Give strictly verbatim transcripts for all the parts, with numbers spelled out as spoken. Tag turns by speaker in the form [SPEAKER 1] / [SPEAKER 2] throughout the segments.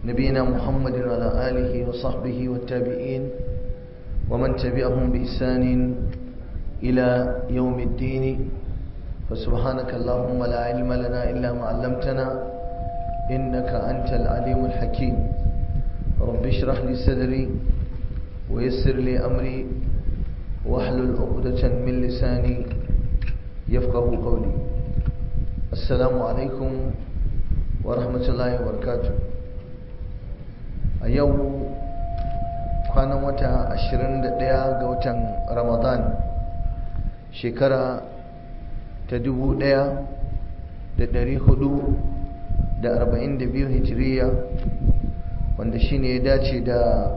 [SPEAKER 1] نبينا محمد وعلى آله وصحبه والتابعين ومن تبعهم بإحسان إلى يوم الدين فسبحانك اللهم لا علم لنا إلا ما علمتنا إنك أنت العليم الحكيم رب اشرح لي صدري ويسر لي أمري واحلل عقدة من لساني يفقه قولي السلام عليكم ورحمة الله وبركاته أيوه kwanan wata ashirin da ɗaya ga watan Ramadan shekara ta dubu ɗaya da ɗari hudu da arba'in da biyu hijiriya wanda shine ya dace da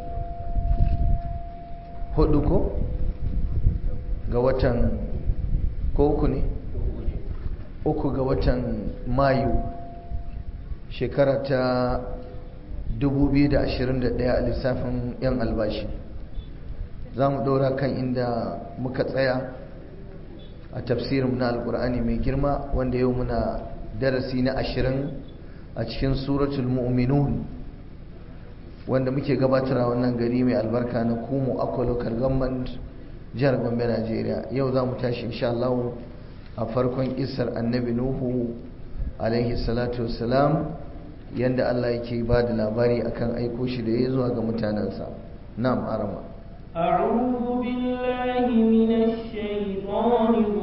[SPEAKER 1] hudu ko ga watan ko uku ne uku ga watan Mayu shekara ta dubu biyu da ashirin da ɗaya a lissafin yan albashi. Za mu ɗora kan inda muka tsaya a tafsirin na alƙur'ani mai girma wanda yau muna darasi na ashirin a cikin suratul mu'minun wanda muke gabatar a wannan gari mai albarka na Kumu Akwa Local Government jihar Gombe Najeriya. Yau za mu tashi insha Allah a farkon kissar annabi Nuhu alaihi salatu wassalam yanda Allah yake ba da labari akan aiko shi da ya zuwa ga mutanensa. Na'am arama.
[SPEAKER 2] A'udhu billahi minash shaitanir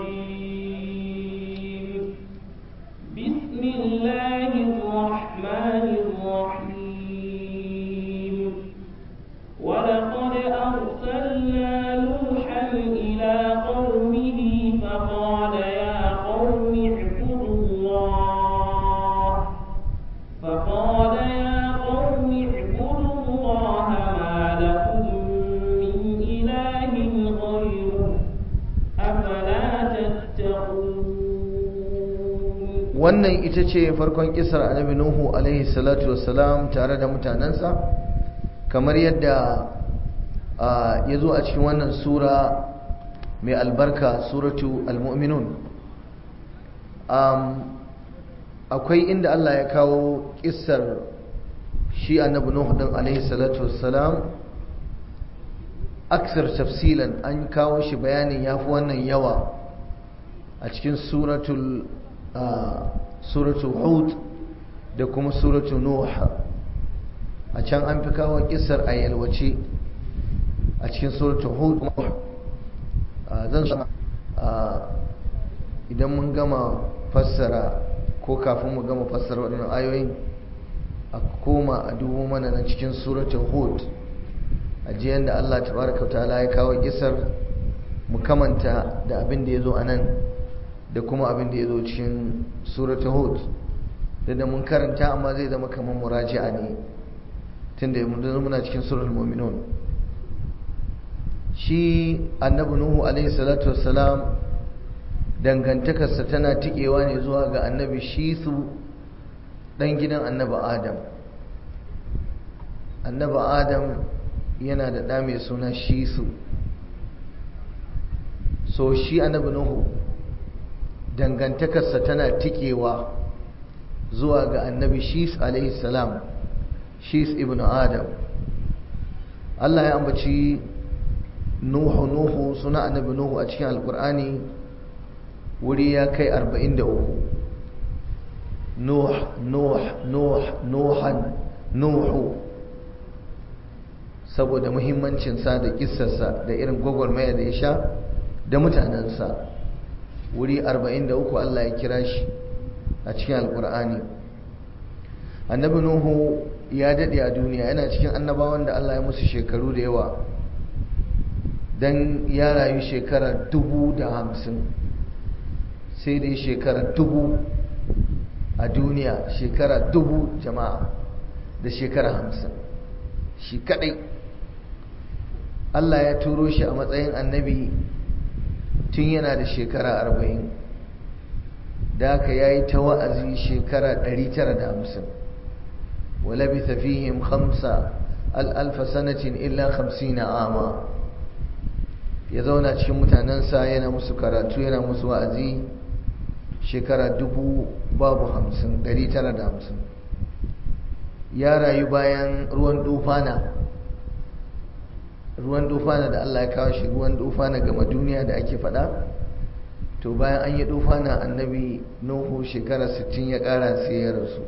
[SPEAKER 2] rajim. Bismillahir rahmanir rahim. Wa laqad arsalna Nuhan ila qaumihi faqala ya qaumi ibudullaha فقال يا قوم اعبدوا الله ما لكم من إله غيره أفلا تتقون.
[SPEAKER 1] wannan ita ce farkon kisar annabi Nuhu alaihi salatu wassalam tare da mutanensa kamar yadda ya zo a cikin wannan sura mai albarka suratu al-mu'minun. akwai inda Allah ya kawo kissar shi annabi Nuhu din alaihi salatu wassalam aksar tafsilan, an kawo shi bayanin yafi wannan yawa a cikin suratul suratul Hud da kuma suratul Nuh. a can an fi kawo kissar a yalwace a cikin suratul Hud. zan so idan mun gama fassara ko kafin mu gama fassara waɗannan ayoyin a koma a dubo mana na cikin suratul Hud a jiyan da Allah tabaraka wa ta'ala ya kawo kisar mu kamanta da abin da yazo anan da kuma abin da yazo cikin suratul Hud da mun karanta amma zai zama kamar muraji'a ne tunda mun muna cikin suratul mu'minun. shi annabi Nuhu alaihi salatu wassalam dangantakarsa tana tikewa ne zuwa ga annabi Shisu dan gidan annabi Adam. annabi Adam yana da ɗa mai suna Shisu, so shi annabi Nuhu dangantakarsa tana tikewa zuwa ga annabi Shis alaihi salam, Shis ibn Adam. Allah ya ambaci Nuhu Nuhu suna annabi Nuhu a cikin alkur'ani wuri ya kai arba'in da uku. Nuh, Nuh, Nuh, Nuhan, Nuhu, saboda muhimmancinsa da kissarsa da irin gwagwarmaya da ya sha da mutanensa. Wuri arba'in da uku Allah ya kira shi a cikin alkur'ani. Annabi Nuhu ya daɗe a duniya, yana cikin annabawan da Allah ya musu shekaru da yawa, don ya rayu shekara dubu da hamsin. sai dai shekara dubu a duniya, shekara dubu jama'a da shekara hamsin shi kadai. Allah ya turo shi a matsayin annabi tun yana da shekara arba'in, da aka yayi ta wa'azi shekara ɗari tara da hamsin. wa labitha fihim khamsa alfa sanatin illa khamsina ama. ya zauna cikin mutanensa yana musu karatu yana musu wa'azi shekara dubu babu hamsin ɗari tara da hamsin. ya rayu bayan ruwan dufana ruwan dufana da Allah ya kawo shi ruwan dufana gama duniya da ake fada to bayan an yi dufana annabi Nuhu shekara sittin ya kara sai ya rasu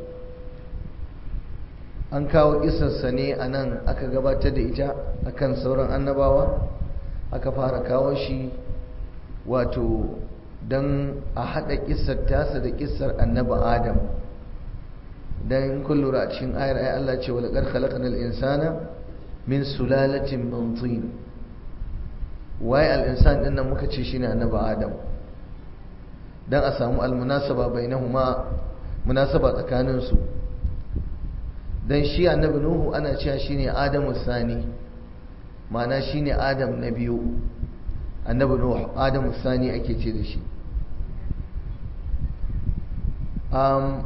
[SPEAKER 1] an kawo isarsa ne a nan aka gabatar da ita akan sauran annabawa aka fara kawo shi wato don a haɗa kisar tasa da kisar annaba adam don kun lura a cikin ayar ayi Allah ce wa laqad khalaqnal insana min sulalatin min tin waye al-insan din nan muka ce shine annaba adam dan a samu al-munasaba bainahuma munasaba tsakanin su dan shi annabi nuhu ana cewa shine adamu sani ma'ana shine adam na biyu annabi nuhu adamu sani ake ce da shi um,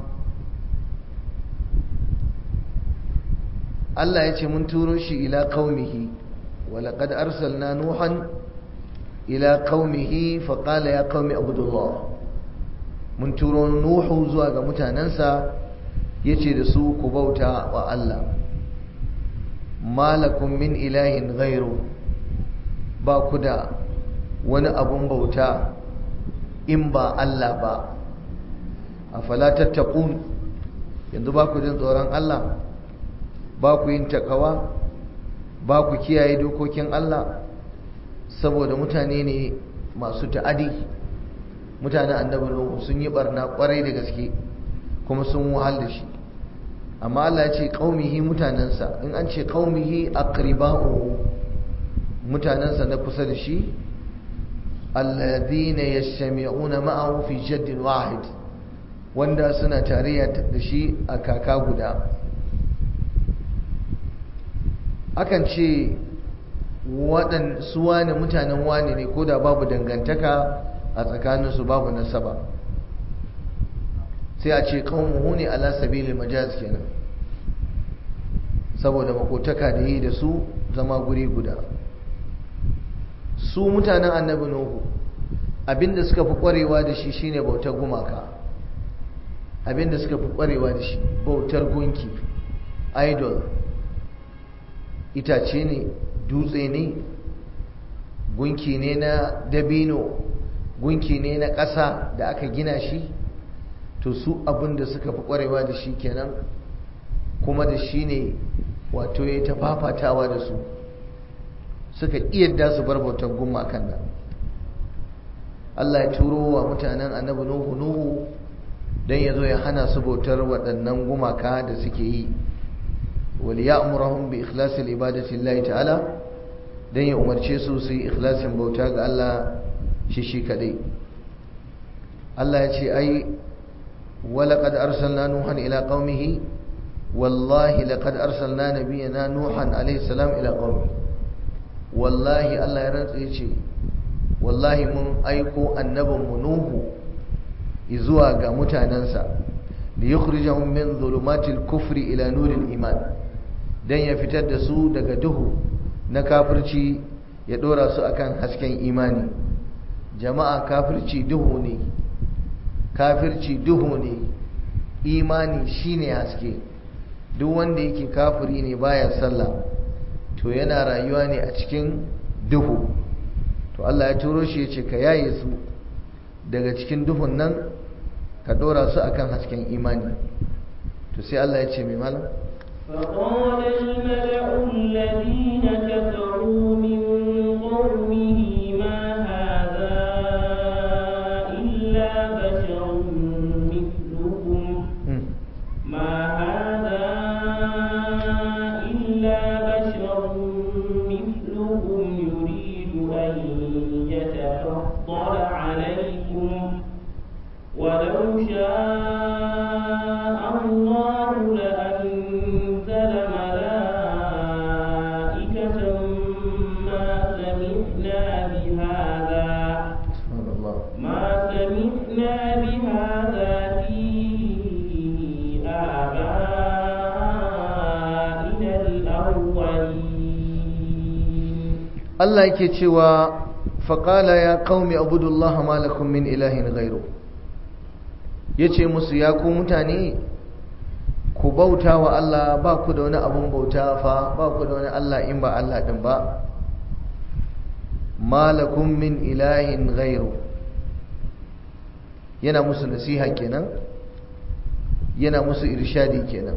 [SPEAKER 1] Allah ya ce mun turo shi ila qaumihi wa laqad arsalna nuhan ila qaumihi fa qala ya qaumi ibudullah mun turo nuhu zuwa ga mutanansa yace da su ku bauta wa Allah malakum min ilahin ghairu ba ku da wani abun bauta in ba Allah ba afala tattaqun yanzu ba ku jin tsoron Allah ba ku yin takawa ba ku kiyaye dokokin Allah saboda mutane ne masu ta'adi mutanen annabi Nuhu sun yi barna kwarai da gaske kuma sun wahal da shi amma Allah ya ce qaumihi mutanansa in an ce qaumihi aqriba'u mutanansa na kusa da shi alladhina yastami'una ma'ahu fi jaddin wahid wanda suna tarayya da shi a kaka guda akan ce waɗan su wane mutanen wane ne ko da babu dangantaka a tsakaninsu babu nasaba sai a ce qaumuhu ne ala sabilil majaz kenan saboda makotaka da yi da su zama guri guda su mutanen annabi nuhu abinda suka fi kwarewa da shi shine bautar gumaka abinda suka fi kwarewa da shi bautar gunki idol itace ne dutse ne gunki ne na dabino gunki ne na ƙasa da aka gina shi to su abinda suka fi kwarewa da shi kenan kuma da shi ne wato ya ta fafatawa da su suka iya su bar bautar gumakan nan Allah ya turo wa mutanen annabi nuhu nuhu don ya zo ya hana su bautar waɗannan gumaka da suke yi وليأمرهم بإخلاص العبادة لله تعالى dan ya umarce su su yi ikhlasin bauta ga Allah shi shi kadai Allah ya ce ai walaqad arsalna nuhan ila qaumihi wallahi laqad arsalna nabiyyana nuhan alayhi salam ila qaumi wallahi Allah ya rantsa ya ce wallahi mun aiko annabinmu nuhu zuwa ga mutanansa li yukhrijahum min dhulumatil kufri ila nuril iman dan ya fitar da su daga duhu na kafirci ya dora su akan hasken imani jama'a kafirci duhu ne kafirci duhu ne imani shine haske duk wanda yake kafiri ne baya sallah to yana rayuwa ne a cikin duhu to Allah ya turo shi ya ce ka yaye su daga cikin duhun nan ka dora su akan hasken imani to sai Allah ya ce mai malam
[SPEAKER 2] فقال الملأ الذين كفروا من قومه ما هذا إلا بشر مثلكم ما هذا إلا بشر مثلكم يريد أن يتفضل عليكم ولو شاء الله لأنزل ملائكة ما سمعنا بهذا ما سمعنا بهذا في آبائنا الأولين
[SPEAKER 1] الله yake cewa faqala ya qaumi abudullaha ma lakum min ilahin ghayru yace musu ya ku mutane ku bauta wa Allah, ba ku da wani abun bauta fa, ba ku da wani Allah in ba Allah din ba. Malakum min ilahin ghairu, yana musu nasiha kenan, yana musu irshadi kenan.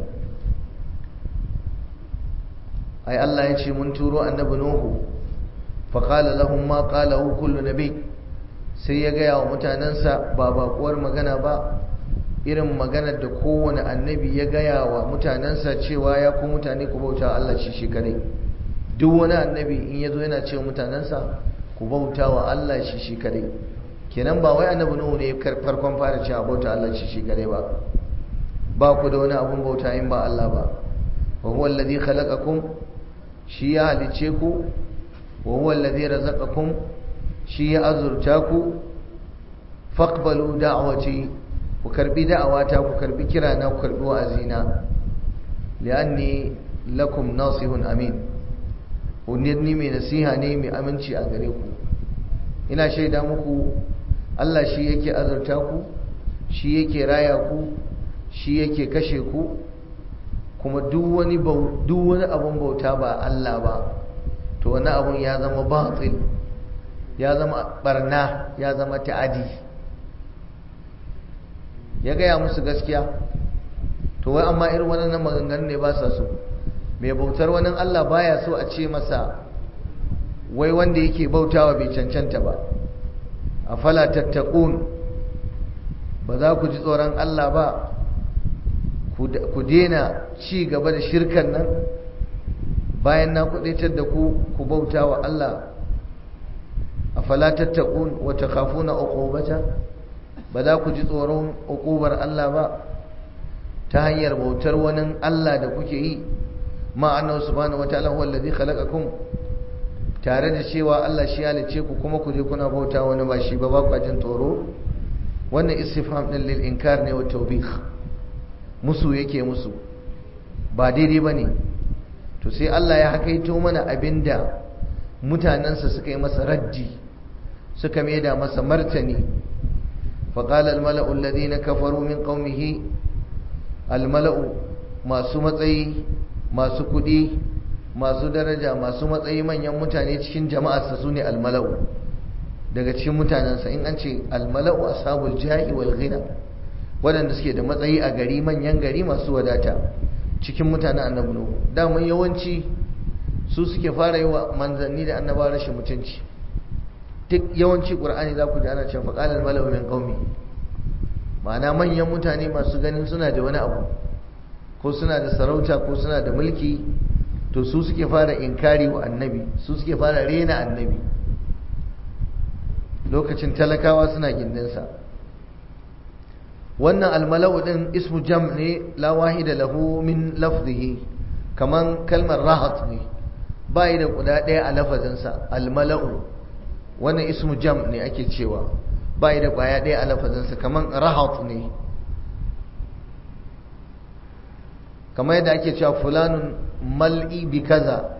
[SPEAKER 1] ai Allah ya ce mun turo annabi Nuhu fa qala lahum ma qalahu kullu nabi, sai ya gaya wa mutanansa ba bakuwar magana ba, irin maganar da kowane annabi ya gaya wa mutanansa cewa ya ku mutane ku bauta Allah shi shi kadai. Duk wani annabi in yazo yana cewa mutanansa ku bauta wa Allah shi shi kadai. Kenan ba wai annabi Nuhu ne farkon fara cewa bauta Allah shi shi kadai ba. Ba ku da wani abun bauta in ba Allah ba. wa huwa alladhi khalaqakum, shi ya halice ku, wa huwa alladhi razaqakum, shi ya azurta ku. faqbalu da'wati, ku karbi da'awata, ku karbi kirana, ku karbi wa'azina. li'anni lakum nasihun amin, unirni mai nasiha ne mai aminci a gare ku. ina shaida muku Allah shi yake azurta ku, shi yake raya ku, shi yake kashe ku, kuma duk wani duk wani abun bauta ba Allah ba to wani abun ya zama batil, ya zama barna, ya zama ta'adi. ya gaya musu gaskiya, to wai amma irin wannan maganganun ne ba sa so. mai bautar wani Allah baya so a ce masa wai wanda yake bautawa bai cancanta ba. afala tattaqun, ba za ku ji tsoron Allah ba, ku dena ci gaba da shirkan nan bayan na kudaitar da ku ku bautawa Allah. afala tattaqun wa takhafuna uqubata, ba za ku ji tsoron uqubar Allah ba ta hanyar bautar wani Allah da kuke yi. ma'ana subhanahu wataala huwa alladhi khalaqakum, tare da cewa Allah shi ya halice ku kuma ku je kuna bauta wani ba shi ba, ba ku jin tsoro. wannan istifham din lil inkar ne wa tawbih, musu yake musu, ba daidai bane. to sai Allah ya hakaito mana abinda mutanansa suka yi masa raddi, suka maida masa martani. fa qala al mala'u alladhina kafaru min qaumihi, al mala'u masu matsayi, masu kudi, masu daraja, masu matsayi, manyan mutane cikin jama'arsa su ne almala'u daga cikin mutanensa. in an ce almala'u ashabul jahi wal ghina, waɗanda suke da matsayi a gari, manyan gari masu wadata cikin mutanen annabi Nuhu. daman yawanci su suke fara yi wa manzanni da annaba rashin mutunci. duk yawanci qur'ani za ku ji ana cewa faqala almala'u min qaumi, ma'ana manyan mutane masu ganin suna da wani abu, ko suna da sarauta, ko suna da mulki, to su suke fara inkari wa annabi, su suke fara rena annabi lokacin talakawa suna gindinsa. wannan almala'u din ismu jam ne, la wahida lahu min lafzihi, kaman kalmar rahat ne, bai da guda ɗaya a lafazinsa. almala'u wannan ismu jam ne ake cewa, bai da kwaya ɗaya a lafazinsa, kaman rahat ne. kamar yadda ake cewa fulanun mal'i bi kaza,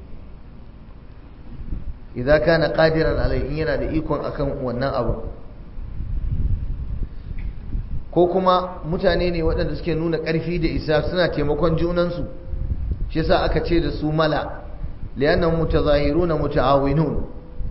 [SPEAKER 1] idan kana qadiran alai, in yana da ikon akan wannan abu. ko kuma mutane ne waɗanda suke nuna ƙarfi da isa, suna taimakon junansu, shi yasa aka ce da su mala, li'annahum mutazahiruna muta'awinun.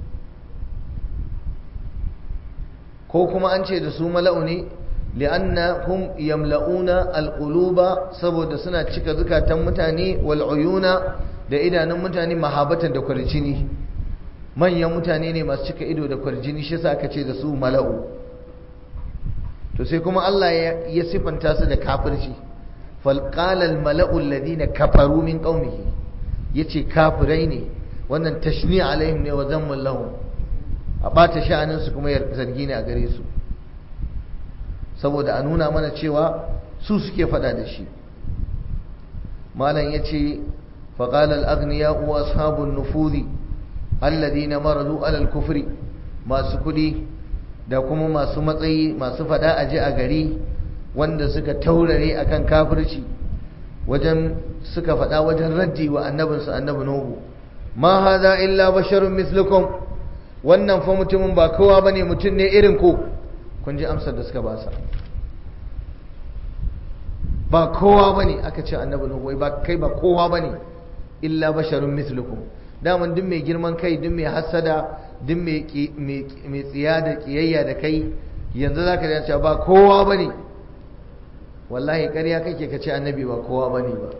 [SPEAKER 1] ko kuma an ce da su mala'u ne li'annahum yamla'una alquluba, saboda suna cika zukatan mutane, wal uyuna, da idanun mutane, mahabatan da kwarjini. manyan mutane ne masu cika ido da kwarjini, shi yasa aka ce da su mala'u. to sai kuma Allah ya sifanta su da kafirci. fal qala al mala'u alladhina kafaru min qaumihi, yace kafirai ne, wannan tashni' alaihim ne wa zammun lahum, a bata sha'anin su kuma zargi ne a gare su, saboda a nuna mana cewa su suke fada da shi. malam yace fa qala al aghniya wa ashabun nufudi alladhina maradu ala al kufri, masu kudi da kuma masu matsayi, masu fada aje a gari, wanda suka taurare akan kafirci, wajen suka fada wajen raddi wa annabinsu annabi Nuhu. ma hadha illa basharun mislukum, wannan fa mutumin ba kowa bane, mutum ne irin ku. kun ji amsar da suka ba sa. ba kowa bane aka ce annabi nuhu wai ba kai ba kowa bane illa basharun mithlukum daman duk mai girman kai duk mai hasada duk mai mai tsiya da kiyayya da kai yanzu zaka ji cewa ba kowa bane wallahi ƙarya kake kace annabi ba kowa bane ba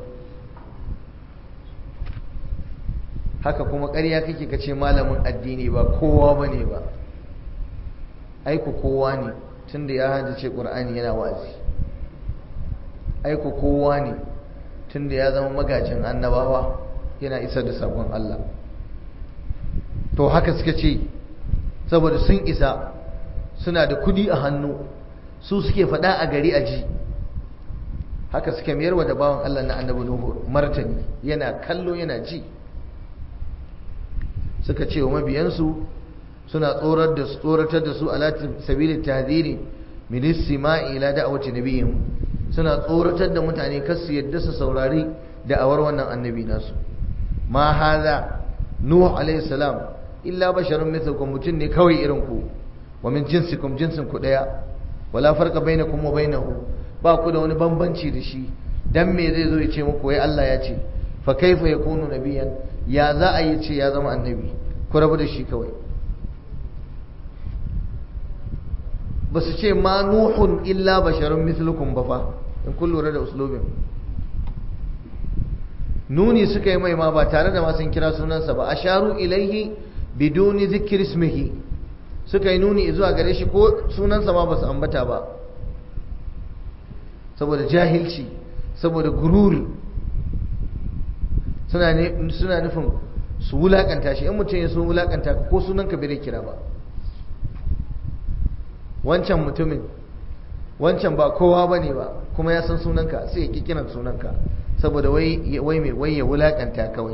[SPEAKER 1] haka kuma ƙarya kake kace malamin addini ba kowa bane ba aiku kowa ne tunda ya haddace Qur'ani yana wa'azi aiku kowa ne tunda ya zama magajin annabawa yana isar da sabon Allah to haka suka ce saboda sun isa suna da kudi a hannu su suke faɗa a gari aji haka suka mayarwa da bawan Allah na annabi Nuhu martani yana kallo yana ji suka ce wa mabiyansu suna tsorar da tsoratar da su ala sabilit tahdhiri min istima'i ila da'wati nabiyyin suna tsoratar da mutane kar su yadda su saurari da'awar wannan annabi nasu ma hadha nuh alayhi salam illa basharun mithlukum mutun ne kawai irin ku wa min jinsikum jinsin ku daya wala farqa bainakum wa bainahu ba ku da wani bambanci da shi dan me zai zo ya ce muku wai Allah ya ce fa kaifa yakunu nabiyyan ya za a yi ce ya zama annabi ku rabu da shi kawai ba su ce ma nuhun illa basharun mithlukum ba fa in kun lura da uslubin nuni suka yi mai ma ba tare da ma sun kira sunansa ba asharu ilaihi biduni zikri ismihi suka yi nuni zuwa gare shi ko sunansa ma ba su ambata ba saboda jahilci saboda gururi suna ne suna nufin su wulakanta shi in mutum ya so wulakanta ko sunanka bai kira ba wancan mutumin wancan ba kowa bane ba kuma ya san sunanka sai ya ki kiran sunanka saboda wai wai mai wai ya wulakanta kawai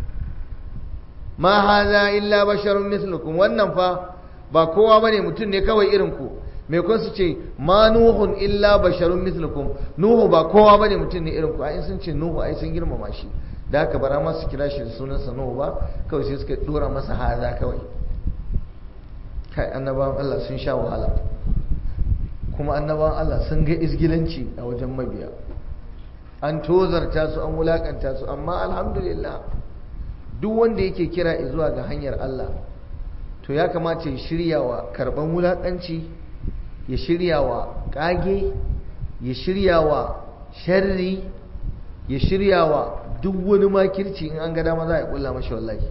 [SPEAKER 1] ma hadha illa basharun mithlukum wannan fa ba kowa bane mutum ne kawai irin ku me kun su ce ma nuhun illa basharun mithlukum nuhu ba kowa bane mutum ne irin ku ai sun ce nuhu ai sun girmama shi da haka bara ma su kira shi da sunansa nuhu ba kawai sai suka dora masa hadha kawai kai annabawan Allah sun sha wahala kuma annabawan Allah sun ga isgilanci a wajen mabiya an tozarta su an wulakanta su amma alhamdulillah duk wanda yake kira zuwa ga hanyar Allah to ya kamata ya shirya wa karban wulakanci ya shirya wa kage ya shirya wa sharri ya shirya wa duk wani makirci in an ga dama za a kulla mashi wallahi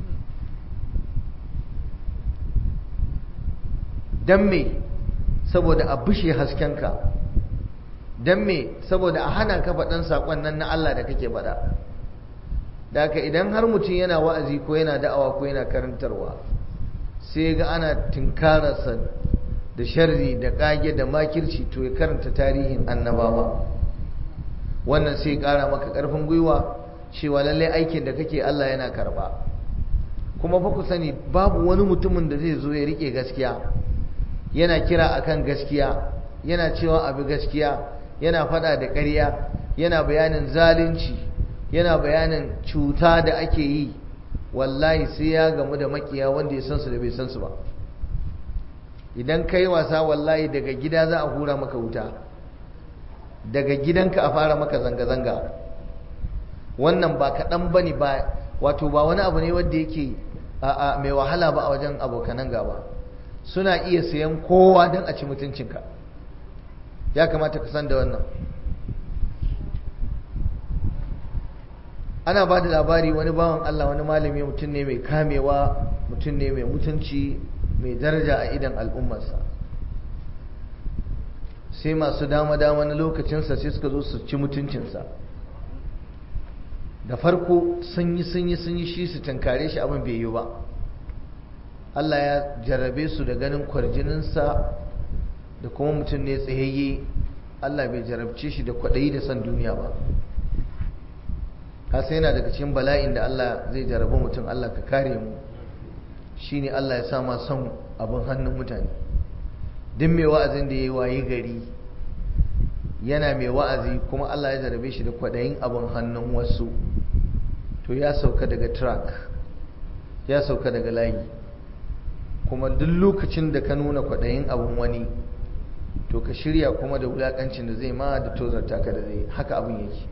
[SPEAKER 1] dan me saboda a bushe haskenka dan me saboda a hana ka faɗan saƙon nan na Allah da kake faɗa da haka idan har mutum yana wa'azi ko yana da'awa ko yana karantarwa sai ga ana tinkararsa da sharri da ƙage da makirci to ya karanta tarihin annabawa wannan sai ƙara maka ƙarfin gwiwa cewa lallai aikin da kake Allah yana karɓa kuma fa ku sani babu wani mutumin da zai zo ya rike gaskiya yana kira akan gaskiya yana cewa abu gaskiya yana fada da ƙarya yana bayanin zalunci yana bayanin cuta da ake yi wallahi sai ya gamu da makiya wanda ya san su da bai san su ba idan kai wasa wallahi daga gida za a hura maka wuta daga gidanka a fara maka zanga-zanga wannan ba kaɗan ba ne ba wato ba wani abu ne wanda yake mai wahala ba a wajen abokanan gaba suna iya sayan kowa don a ci mutuncinka ya kamata ka san da wannan ana ba da labari wani bawan Allah wani malami mutum ne mai kamewa mutum ne mai mutunci mai daraja a idan al'ummarsa sai masu dama-dama na lokacinsa sai suka zo su ci mutuncinsa da farko sun yi sun yi sun yi shi su tankare shi abin bai yi ba Allah ya jarrabe su da ganin kwarjininsa da kuma mutum ne tsayayye Allah bai jarabce shi da kwaɗayi da son duniya ba kasa yana daga cikin bala'in da Allah zai jarrabe mutum Allah ka kare mu shine Allah ya sa ma son abin hannun mutane duk mai wa'azin da ya yi waye gari yana mai wa'azi kuma Allah ya jarrabe shi da kwaɗayin abin hannun wasu to ya sauka daga track ya sauka daga layi kuma duk lokacin da ka nuna kwaɗayin abin wani to ka shirya kuma da wulakancin da zai ma da tozarta ka da zai, haka abin yake.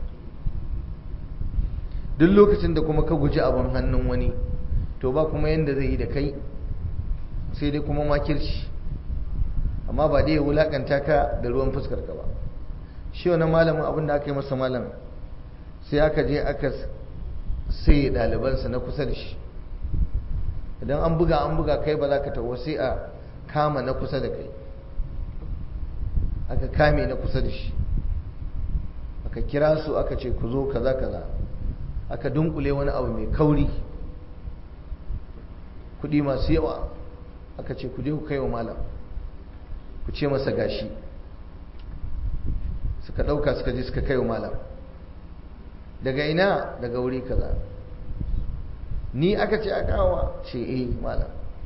[SPEAKER 1] duk lokacin da kuma ka guji abin hannun wani to ba kuma yanda zai yi da kai sai dai kuma makirci, amma ba dai ya wulakanta ka da ruwan fuskar ka ba. shi wani malamin abin da aka yi masa malam, sai aka je aka sai ɗalibansa na kusa da shi, idan an buga an buga kai ba za ka taho, sai a kama na kusa da kai, aka kame na kusa da shi, aka kira su aka ce ku zo kaza kaza, aka dunkule wani abu mai kauri, kudi masu yawa, aka ce ku je ku kai wa malam, ku ce masa gashi. suka dauka suka je suka kai wa malam. daga ina? daga wuri kaza. ni aka ce a kawo? ce eh malam.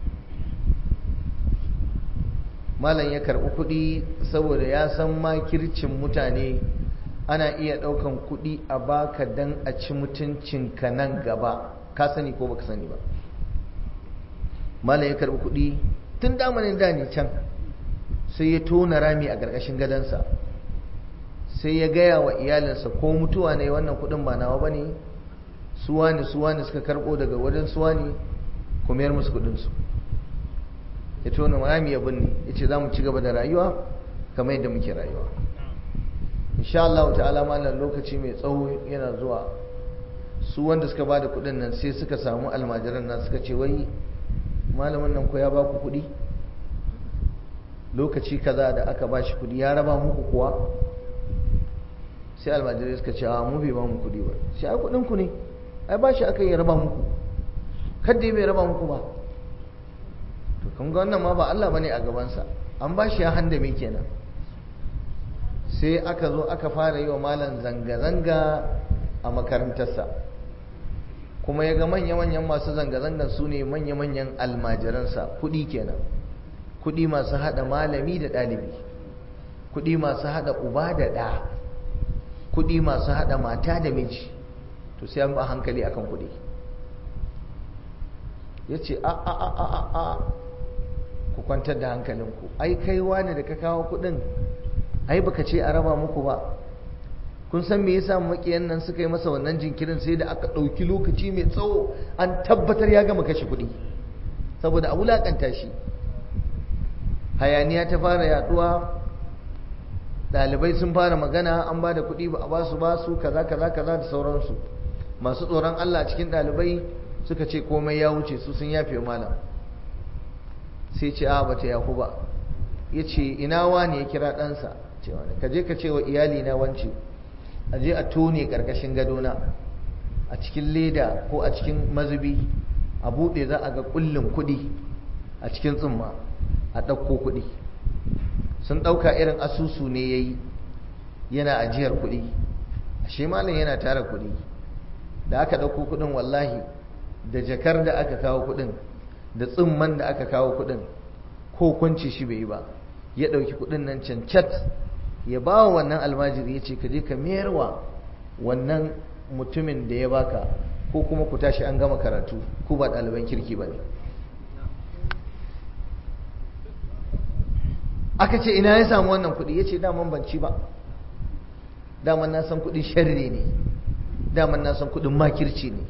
[SPEAKER 1] malam ya karbi kudi saboda ya san makircin mutane, ana iya daukan kudi a baka dan a ci mutuncinka nan gaba, ka sani ko baka sani ba. malam ya karbi kudi tun damanin da ne can, sai ya tona rami a gargashin gadansa, sai ya gaya wa iyalinsa ko mutuwa ne wannan kudin ba nawa bane, suwa ne suwa ne suka karbo daga wajen suwa ne, ku mayar musu kudinsu. ya tona rami ya binne, ya ce za mu ci gaba da rayuwa kamar yadda muke rayuwa. insha Allah ta'ala malam lokaci mai tsawo yana zuwa, su wanda suka bada kudin nan sai suka samu almajiran nan suka ce wai malamin nan ko ya ba ku kudi lokaci kaza da aka ba shi kudi ya raba muku kuwa? sai almajirai suka ce a mu bai ba mu kudi ba. sai ai kudin ku ne, ai ba shi aka yi raba muku, kadda bai raba muku ba. to kun ga wannan ma ba Allah bane a gabansa, an ba shi ya handame kenan. sai aka zo aka fara yi wa malam zanga-zanga a makarantarsa, kuma ya ga manya-manyan masu zanga-zangan su ne manya-manyan almajiransa, kudi kenan, kudi masu hada malami da ɗalibi, kudi masu hada uba da ɗa, kudi masu hada mata da miji. to sai an ba hankali akan kudi. ya ce a a a a a ku kwantar da hankalinku, ai kai wani da ka kawo kudin ai baka ce a raba muku ba. kun san me yasa makiyan nan suka yi masa wannan jinkirin sai da aka ɗauki lokaci mai tsawo an tabbatar ya gama kashe kuɗi, saboda a wulakanta shi. hayaniya ta fara yaduwa, ɗalibai sun fara magana, an ba da kuɗi ba a ba su ba su kaza kaza kaza da sauransu. masu tsoron Allah cikin ɗalibai suka ce komai ya wuce, su sun yafe malam. sai ce a bata yafu ba. ya ce ina wani? ya kira ɗansa, cewa ka je ka ce wa iyali na wance a je a tone ƙarƙashin gadona a cikin leda ko a cikin mazubi, a buɗe za a ga ƙullin kuɗi a cikin tsumma, a ɗauko kuɗi. sun ɗauka irin asusu ne ya yi yana ajiyar kuɗi, ashe malam yana tara kuɗi. da aka ɗauko kuɗin wallahi da jakar da aka kawo kuɗin da tsumman da aka kawo kuɗin ko kunci shi bai yi ba, ya ɗauki kuɗin nan cancat ya ba wa wannan almajiri, ya ce ka je ka mayarwa wannan mutumin da ya baka, ko kuma ku tashi an gama karatu, ku ba ɗaliban kirki ba ne. aka ce ina ya samu wannan kuɗi? ya ce daman ban ci ba, daman na san kuɗin sharri ne, daman na san kuɗin makirci ne.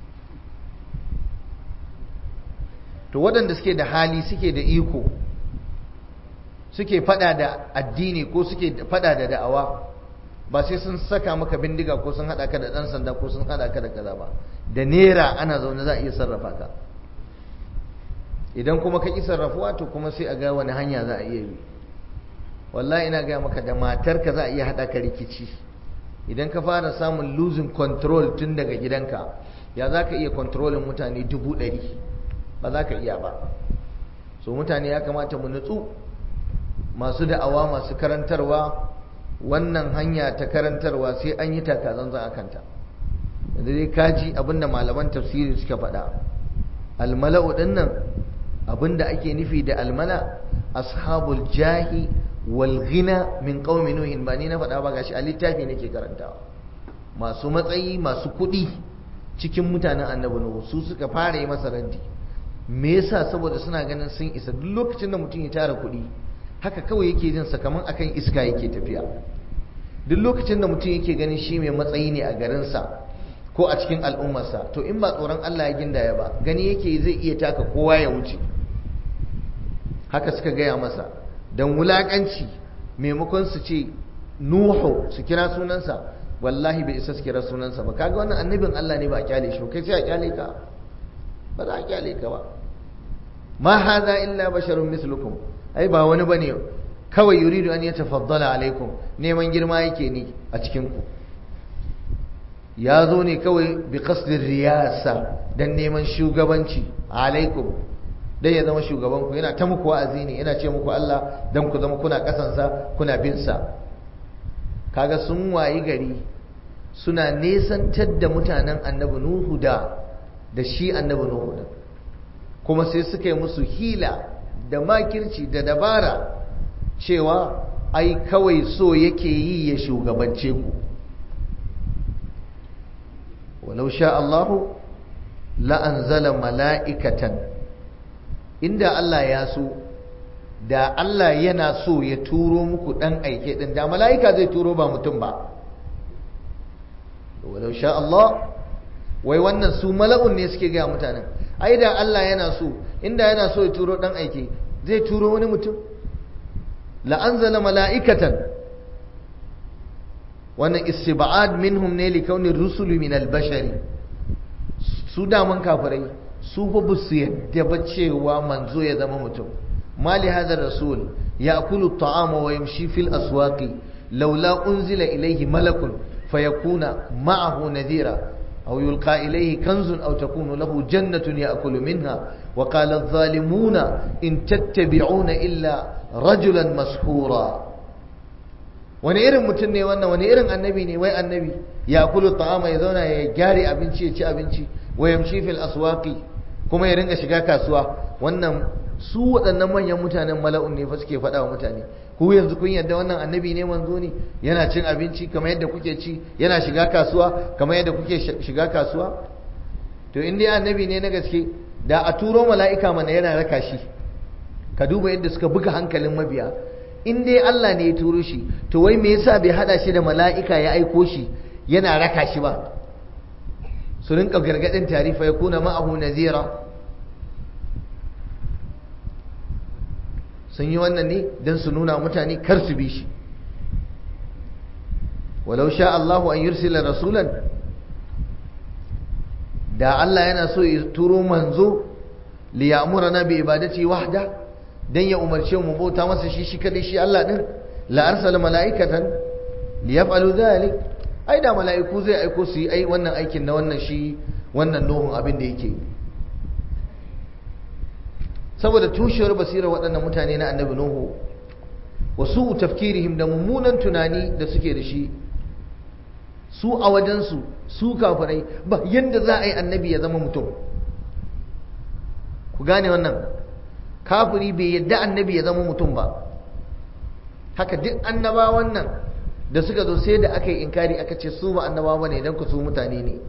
[SPEAKER 1] to waɗanda suke da hali, suke da iko, suke fada da addini ko suke fada da da'awa, ba sai sun saka maka bindiga ko sun hada ka da dan sanda ko sun hada ka da kaza ba. da nera ana zaune za a iya sarrafa ka. idan kuma ka ki sarrafuwa to kuma sai a ga wani hanya za a iya bi. wallahi ina ga maka da matarka za a iya hada ka rikici. idan ka fara samun losing control tun daga gidanka, ya za ka iya controlling mutane dubu ɗari? ba za ka iya ba. so mutane ya kamata mu nutsu, masu da'awa, masu karantarwa, wannan hanya ta karantarwa sai an yi takazanzan a kanta. yanzu dai kaji abinda malaman tafsiri suka faɗa. almala'u din nan abinda ake nufi da almala, ashabul jahi wal ghina min qaumi nuhin. ba ni na faɗa ba, gashi a littafi nake karantawa. masu matsayi, masu kuɗi cikin mutanen annabi nuhu su suka fara yi masa raddi. me yasa? saboda suna ganin sun isa. duk lokacin da mutum ya tara kuɗi haka kawai yake jin sa kaman akan iska yake tafiya. Duk lokacin da mutum yake ganin shi mai matsayi ne a garinsa ko a cikin al'ummarsa, to in ba tsoron Allah ya gindaya ba, gani yake zai iya taka kowa ya wuce. Haka suka gaya masa don wulakanci, maimakon su ce Nuhu su kira sunansa, wallahi bai isa su kira sunansa ba. Kaga wannan annabin Allah ne ba a kyale shi, kai sai a kyale ka, ba za a kyale ka ba. ma hadha illa basharun mislukum, ai ba wani bane kawai yuridu an yatafaddala alaikum, neman girma yake ni a cikin ku. Ya zo ne kawai bi qasdir riyasa, dan neman shugabanci alaikum, dan ya zama shugaban ku, yana ta muku wa'azi ne, yana ce muku Allah dan ku zama kuna kasansa kuna bin sa. Kaga sun wayi gari suna nesantar da mutanen annabi Nuhu da da shi annabi Nuhu din, kuma sai suka yi musu hila da makirci da dabara cewa ai kawai so yake yi ya shugabance ku. walau sha Allahu la anzala mala'ikatan, inda Allah ya so, da Allah yana so ya turo muku dan aike din, da mala'ika zai turo ba mutum ba. walau sha Allah, wai wannan su mala'un ne suke gaya mutanen, ai da Allah yana so, inda yana so ya turo dan aike zai turo wani mutum. la anzala mala'ikatan, wannan istib'ad minhum ne li kauni rusuli min al-bashari. Su daman kafirai su fa bu su yadda ba cewa manzo ya zama mutum. mali hadha rasul ya'kulu at-ta'ama wa yamshi fil aswaqi laula unzila ilayhi malakun fayakuna ma'ahu nadhira aw yulqa ilayhi kanzun aw takunu lahu jannatun ya'kulu minha wa qala adh-dhalimuna in tattabi'una illa rajulan mashhura. wani irin mutum ne wannan, wani irin annabi ne wai annabi ya kulu ta'ama, ya zauna ya gyare abinci ya ci abinci, wa yamshi fil aswaqi, kuma ya ringa shiga kasuwa. Wannan su waɗannan manyan mutanen mala'un ne fa suke faɗa wa mutane, ku yanzu kun yadda wannan annabi ne manzo ne, yana cin abinci kamar yadda kuke ci, yana shiga kasuwa kamar yadda kuke shiga kasuwa. To in dai annabi ne na gaske, da a turo mala'ika mana yana raka shi. Ka duba yadda suka buga hankalin mabiya. In dai Allah ne ya turo shi, to wai me yasa bai hada shi da mala'ika ya aiko shi yana raka shi ba? Su rinka gargadin tarifa ya kuna ma'ahu nazira. Sun yi wannan ne don su nuna mutane kar su bi shi. walau sha Allahu an yursila rasulan, da Allah yana so ya turo manzo li ya'murana bi ibadati wahda, dan ya umarce mu bauta masa shi shi kadai shi Allah din, la arsala malaikatan li yaf'alu dhalik, ai da malaiku zai aiko su yi ai wannan aikin na wannan shi wannan Nuhun abin da yake. Saboda tushewar basira waɗannan mutane na annabi Nuhu, wasu tafkirihim, da mummunan tunani da suke da shi, su a wajensu su kafirai ba yanda za a yi annabi ya zama mutum. Ku gane wannan, kafiri bai yadda annabi ya zama mutum ba. Haka duk annabawan nan da suka zo sai da aka yi inkari, aka ce su ba annabawa bane dan ku su mutane ne.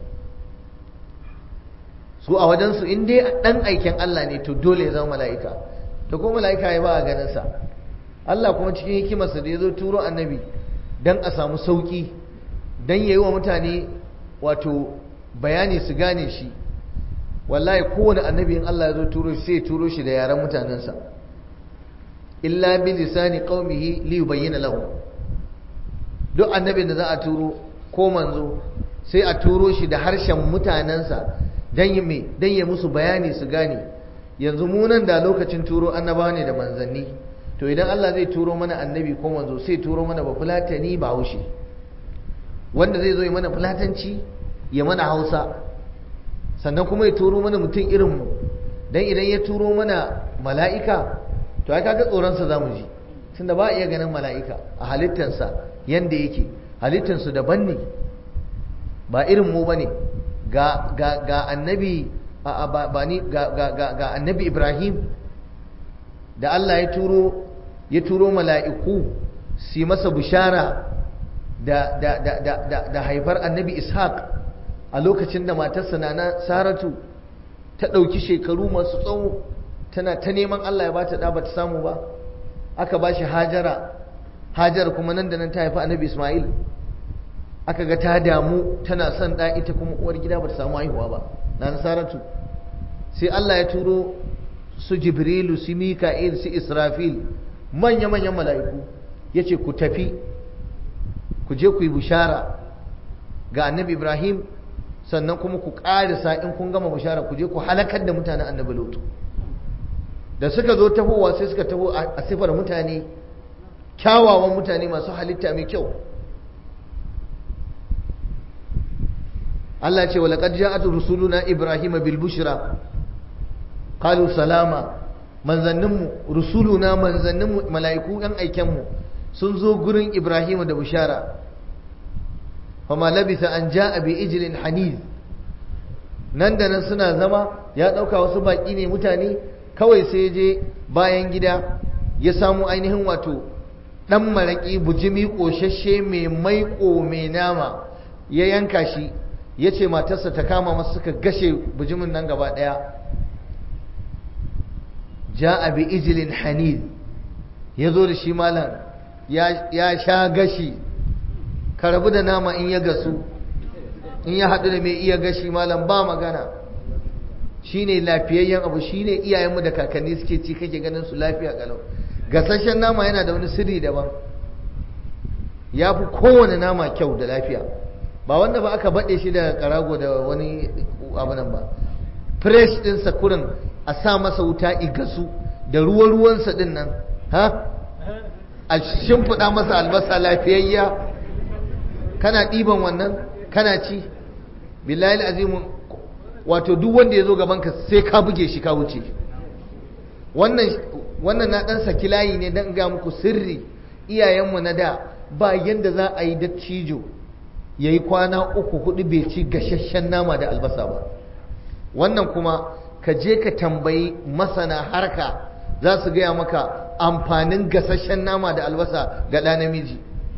[SPEAKER 1] Su a wajensu in dai dan aiken Allah ne to dole ya zama mala'ika. To ko mala'ika ya ba a ganin sa. Allah kuma cikin hikimarsa da ya zo turo annabi dan a samu sauki, dan yayi wa mutane wato bayani su gane shi. Wallahi kowane annabi in Allah ya zo turo shi sai ya turo shi da yaran mutanensa, illa bi lisani qaumihi li yubayyana lahu. Duk annabin da za a turo ko manzo sai a turo shi da harshen mutanensa dan yi me dan ya musu bayani su gane. Yanzu mu nan da lokacin turo annabawa ne da manzanni, to idan Allah zai turo mana annabi ko manzo sai turo mana ba fulatani ba haushi, wanda zai zo ya mana fulatanci ya mana Hausa, sannan kuma ya turo mana mutum irinmu. Dan idan ya turo mana mala'ika, to ai kaga tsoronsa za mu ji, tunda ba a iya ganin mala'ika a halittarsa yanda yake, halittarsu daban ne, ba irin mu ba ne. Ga, ga, ga annabi a, ba, ba ni, ga, ga, ga, ga annabi Ibrahim da Allah ya turo ya turo mala'iku su yi masa bishara da, da, da, da, da, da haifar annabi Ishaq a lokacin da matarsa na Saratu ta ɗauki shekaru masu tsawo tana ta neman Allah ya ba ta ɗa ba ta samu ba. aka ba shi hajara hajar kuma nan da nan ta haifi annabi Ismail aka ga ta damu tana son ɗa ita kuma uwar gida ba ta samu haihuwa ba na nasaratu sai Allah ya turo su Jibrilu su Mika'il su Israfil manya-manyan mala'iku ya ce ku tafi ku je ku yi bishara ga annabi Ibrahim sannan kuma ku ƙarisa in kun gama bishara ku je ku halakar da mutanen annabi Lut da suka zo tahowa sai suka taho a sifar mutane kyawawan mutane masu halitta mai kyau Allah ce wa laqad ja'at rusuluna ibrahima bil bushra qalu salama manzanninmu rusuluna manzanninmu mala'iku ɗan aikenmu sun zo gurin ibrahima da bushara fama labisa an ja'a bi ijlin haniz nan da nan suna zama ya ɗauka wasu baƙi ne mutane kawai sai je bayan gida ya samu ainihin wato ɗan maraƙi bujimi ƙoshashe mai maiƙo mai nama ya yanka shi ya ce matarsa ta kama masu suka gashe bujimin nan gaba ɗaya ja abi ijilin hanid ya zo da shi malam ya sha gashi ka rabu da nama in ya gasu in ya haɗu da mai iya gashi malam ba magana shi ne lafiyayyen abu shi ne iyayenmu da kakanni suke ci kake ganin su lafiya kalau gasashen nama yana da wani sirri daban ya fi kowane nama kyau da lafiya ba wanda ba aka baɗe shi da karago da wani abu nan ba fresh ɗinsa kurin a sa masa wuta igasu da ruwan-ruwansa ɗin nan ha a shimfiɗa masa albasa lafiyayya kana ɗiban wannan kana ci billahi azimu wato duk wanda ya zo gabanka sai ka buge shi ka wuce wannan wannan na ɗan saki layi ne don ga muku sirri iyayenmu na da ba yanda za a yi dattijo ya yi kwana uku hudu bai ci gashashen nama da albasa ba wannan kuma ka je ka tambayi masana harka za su gaya maka amfanin gasashen nama da albasa ga ɗa namiji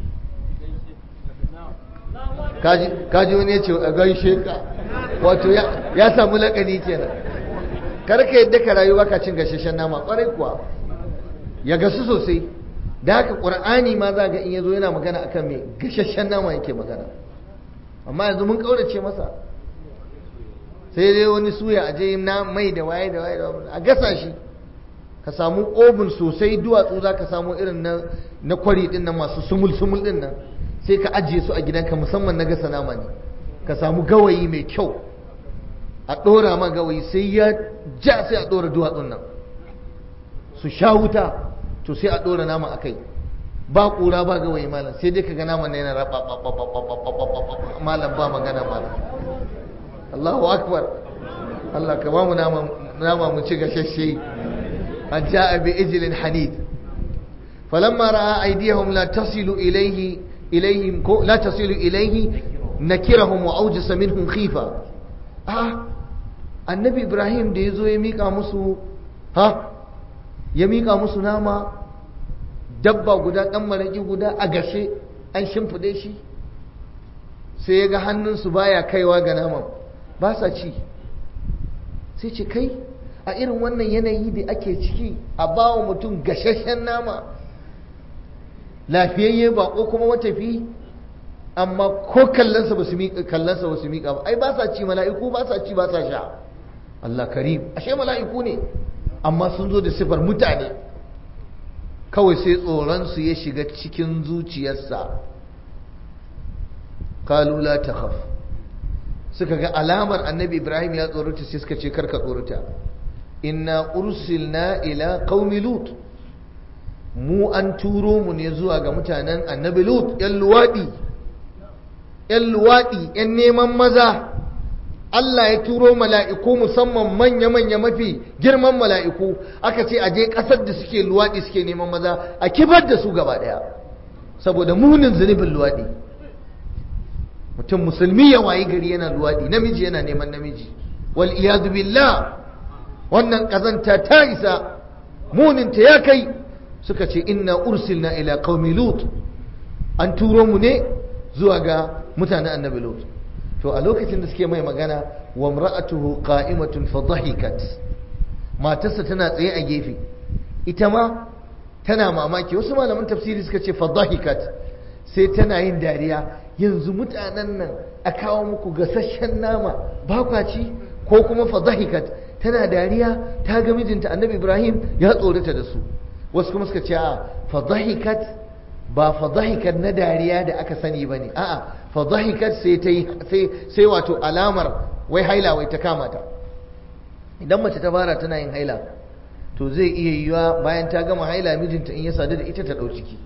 [SPEAKER 1] kaji wani ya ce a gaishe ka wato ya samu laƙani kenan karka yadda ka rayu baka cin gashashen nama ƙwarai kuwa ya gasu sosai da haka ƙur'ani ma za ga in yazo yana magana akan mai gashashen nama yake magana amma yanzu mun kaurace masa sai dai wani suya a je na mai da waye da waye a gasa shi ka samu obin sosai duwatsu za ka samu irin na na kwari din nan masu sumul sumul din nan sai ka ajiye su a gidanka musamman na gasa nama ne ka samu gawayi mai kyau a ɗora ma gawayi sai ya ja sai a ɗora duwatsun nan su sha wuta to sai a ɗora nama a kai ba ƙura ba gawayi malam sai dai ka ga naman na yana raba malam ba magana malam Allahu akbar Allah ka ba mu nama mu ci gashashe an ja'a bi ijlin hanid falamma ra'a aydihum la tasilu ilayhi ilayhim la tasilu ilayhi nakirahum wa awjasa minhum khifa ah annabi ibrahim da yazo ya mika musu ha ya mika musu nama dabba guda dan maraki guda a gashe an shimfide shi sai ya ga hannunsu baya kaiwa ga naman ba sa ci sai ce kai a irin wannan yanayi da ake ciki a bawa mutum gashashen nama lafiyayye bako kuma matafi amma ko kallonsa ba su miƙa kallonsa ba su miƙa ba ai ba sa ci mala'iku ba sa ci ba sa sha Allah karim ashe mala'iku ne amma sun zo da sifar mutane kawai sai tsoronsu ya shiga cikin zuciyarsa kalu la takhaf suka ga alamar annabi ibrahim ya tsorata sai suka ce karka tsorata inna ursilna ila qaumi lut mu an turo mu ne zuwa ga mutanen annabi lut yan luwadi yan luwadi yan neman maza Allah ya turo mala'iku musamman manya-manya mafi girman mala'iku aka ce aje ƙasar da suke luwaɗi suke neman maza a kibar da su gaba ɗaya saboda munin zunubin luwaɗi mutum musulmi ya wayi gari yana luwaɗi namiji yana neman namiji wal iyadu billah wannan ƙazanta ta isa muninta ya kai suka ce inna ursilna ila qaumi lut an turo mu ne zuwa ga mutanen annabi lut to a lokacin da suke mai magana wa imra'atuhu qa'imatun fa dhahikat matarsa tana tsaye a gefe ita ma tana mamaki. Wasu malaman tafsiri suka ce fadahikat, sai tana yin dariya. Yanzu mutanen nan a kawo muku gasasshen nama ba kwa ci? Ko kuma fadahikat, tana dariya ta ga mijinta annabi Ibrahim ya tsorata da su. Wasu kuma suka ce a fadahikat ba fadahikat na dariya da aka sani bane, a'a fadahikat sai ta yi sai sai wato alamar wai haila wai ta kama ta. Idan mace ta fara tana yin haila to zai iya yiwa bayan ta gama haila mijinta in ya sadu da ita ta dau ciki.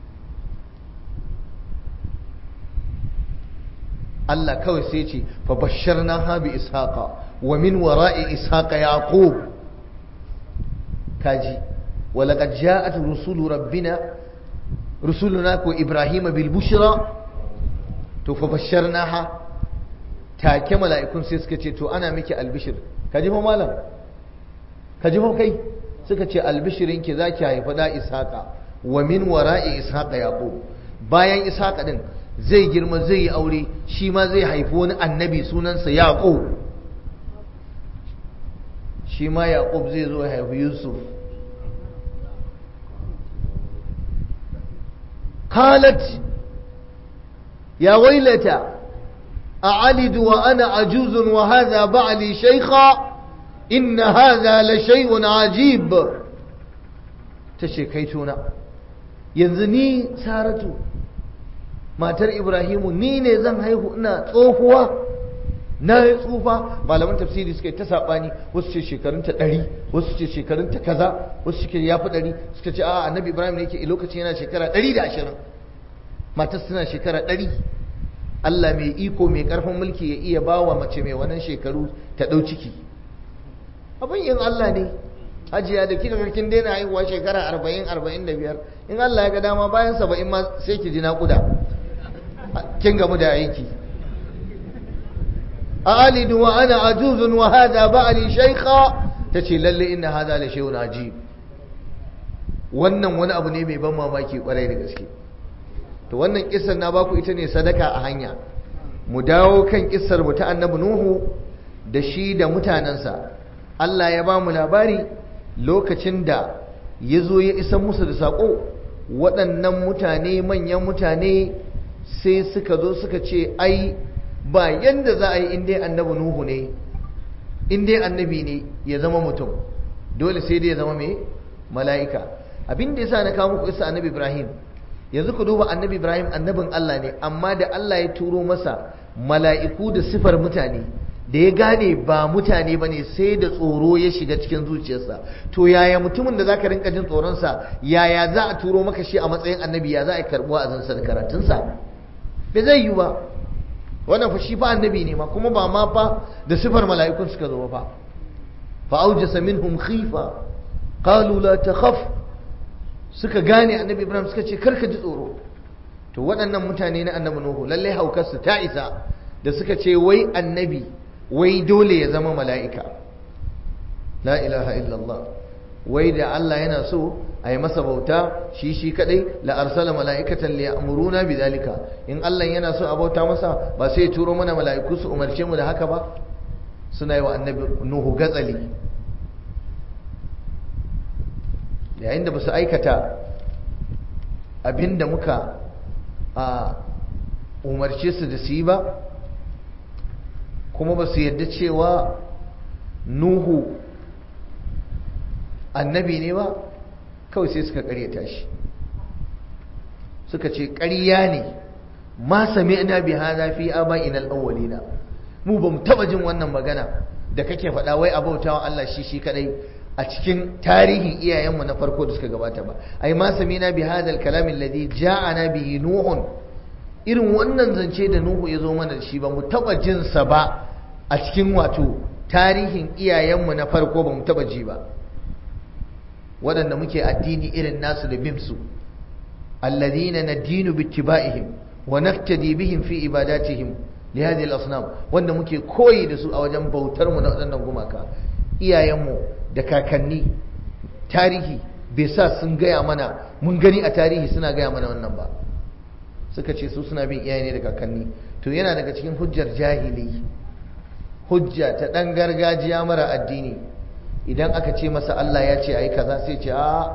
[SPEAKER 1] Allah kawai sai ce fa basharnaha bi ishaqa wa min wara'i ishaqa yaqub. kaji wa laqad ja'at rusulu rabbina rusuluna ko ibrahima bil bushra, to fa basharnaha, take mala'ikun sai suka ce to ana miki albishir. kaji fa malam, kaji fa kai, suka ce albishirinki zaki haifa da ishaqa wa min wara'i ishaqa yaqub. bayan ishaqa din zai girma zai yi aure, shi ma zai haifi wani annabi sunansa yaqub. shi ma yaqub zai zo ya haifi yusuf. qalat ya wailata a'alidu wa ana ajuzun wa hadha ba'li shaykha inna hadha la shay'un ajib. tace kai tuna, yanzu ni Saratu matar Ibrahimu ni ne zan haihu ina tsohuwa, na yi tsufa. Malaman tafsiri suka yi ta saɓani, wasu ce shekarunta ɗari, wasu ce shekarunta kaza, wasu ce ya fi ɗari. Suka ce a annabi Ibrahim ne yake lokacin yana shekara ɗari da ashirin, matar suna shekara ɗari. Allah mai iko mai ƙarfin mulki ya iya ba wa mace mai wannan shekaru ta ɗau ciki. Abin yin Allah ne. Hajiya da kika ga kin daina haihuwa shekara arba'in arba'in da biyar, in Allah ya ga dama bayan saba'in ma sai ki ji naƙuda, kin gamu da aiki. a'alidu wa ana ajuzun wa hadha ba'li shaykha, tace lalle inna hadha la shay'un ajib. wannan wani abu ne mai ban mamaki kwarai da gaske. to wannan kissar na baku ita ne sadaka a hanya. mu dawo kan kissar mu ta annabi Nuhu da shi da mutanansa. Allah ya ba mu labari lokacin da ya zo ya isa musu da saƙo, waɗannan mutane manyan mutane sai suka zo suka ce ai ba yanda za a yi inda annabi Nuhu ne, inda annabi ne ya zama mutum, dole sai dai ya zama mai mala'ika. abin da yasa na kawo muku isa annabi Ibrahim, yanzu ku duba annabi Ibrahim annabin Allah ne, amma da Allah ya turo masa mala'iku da sifar mutane, da ya gane ba mutane ba ne, sai da tsoro ya shiga cikin zuciyarsa. to yaya mutumin da za ka rinka jin tsoronsa, yaya za a turo maka shi a matsayin annabi, ya za a karɓuwa a zansa da karatunsa? bai zai yi ba. wannan fa shi fa annabi ne ma, kuma ba ma fa da sifar mala'ikun suka zo fa. fa aujasa minhum khifa qalu la takhaf, suka gane annabi Ibrahim suka ce karka ji tsoro. to waɗannan mutane na annabi Nuhu lalle haukarsu ta isa da suka ce wai annabi wai dole ya zama mala'ika. la ilaha illallah. wai da Allah yana so a yi masa bauta shi shi kadai, la arsala mala'ikatan li ya'muruna bidhalika. in Allah yana so a bauta masa ba sai ya turo mana mala'iku su umarce mu da haka ba? suna yi wa annabi Nuhu gatsali. yayin da ba su aikata abinda muka a umarce su da su yi ba, kuma ba su yarda cewa Nuhu annabi ne ba, kawai sai suka karyata shi, suka ce ƙarya ne, ma sami'na bi hadha fi aba'ina al-awwalina, mu ba mu taba jin wannan magana da kake faɗa wai abautawa Allah shi shi kadai a cikin tarihin iyayenmu na farko da suka gabata ba. ai ma sami'na bi hadha al-kalam alladhi ja'ana bihi nuhun, irin wannan zance da Nuhu ya zo mana da shi ba mu taba jin sa ba a cikin wato tarihin iyayenmu na farko, ba mu taba ji ba, waɗanda muke addini irin nasu da bimsu. alladhina nadinu bittiba'ihim wa naftadi bihim fi ibadatihim li hadhihi al-asnam, wanda muke koyi da su a wajen bautar mu na waɗannan gumaka. iyayenmu da kakanni tarihi bai sa sun gaya mana, mun gani a tarihi suna gaya mana wannan ba. suka ce su suna bin iyaye ne da kakanni. to yana daga cikin hujjar jahili, hujja ta ɗan gargajiya mara addini, idan aka ce masa Allah ya ce ai kaza sai ce a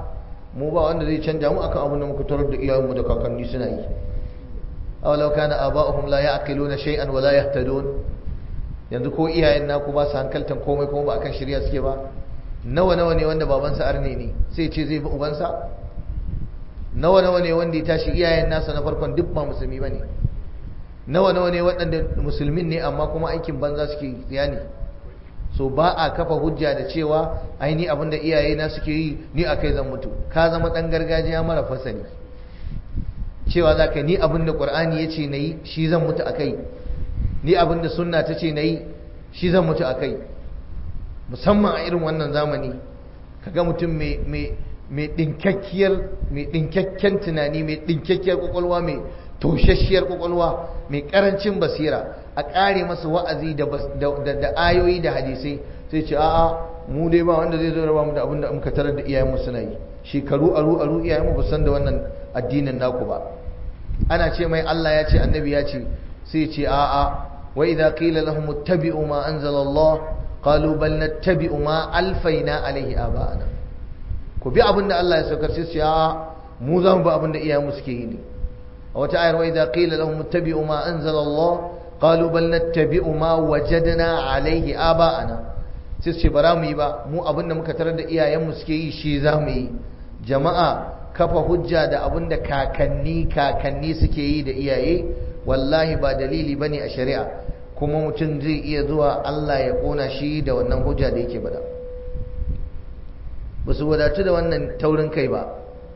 [SPEAKER 1] mu ba wanda zai canja mu akan abin da muka tarar da iyayenmu da kakanni suna yi aw law kana aba'uhum la ya'qiluna shay'an wa la yahtadun yanzu ko iyayen naku ba su hankaltan komai kuma ba akan shari'a suke ba nawa nawa ne wanda babansa arne ne sai ce zai bi ubansa nawa nawa ne wanda ya tashi iyayen nasa na farkon duk ba musulmi bane nawa nawa ne waɗanda musulmin ne amma kuma aikin banza suke yi ne so ba a kafa hujja da cewa ai ni abinda iyaye na suke yi ni akai zan mutu ka zama dan gargajiya mara fasali cewa zaka ni abinda qur'ani yace nayi shi zan mutu akai ni abinda sunna tace nayi shi zan mutu akai musamman a irin wannan zamani kaga mutum mai mai mai dinkakkiyar mai dinkakken tunani mai dinkakkiyar kwakwalwa mai toshashiyar kwakwalwa mai karancin basira a kare masa wa'azi da da ayoyi da hadisai sai ce a'a mu dai ba wanda zai zo raba mu da abin da muka tarar da iyayenmu suna yi shekaru aru aru iyayenmu ba san da wannan addinin naku ba ana ce mai Allah ya ce annabi ya ce sai ce a'a wa idza qila lahum ittabi'u ma anzala Allah qalu bal nattabi'u ma alfaina alaihi aba'ana ku bi abin da Allah ya saukar sai ce a'a mu za mu bi abin da iyayenmu suke yi ne a wata ayar wa idza qila lahum ittabi'u ma anzala Allah qalu bal nattabi'u ma wajadna alaihi aba'ana sai ce bara mu yi ba mu abin da muka tarar da iyayenmu suke yi shi za mu yi jama'a kafa hujja da abin da kakanni kakanni suke yi da iyaye wallahi ba dalili bane a shari'a kuma mutum zai iya zuwa Allah ya kona shi da wannan hujja da yake bada ba su wadatu da wannan taurin kai ba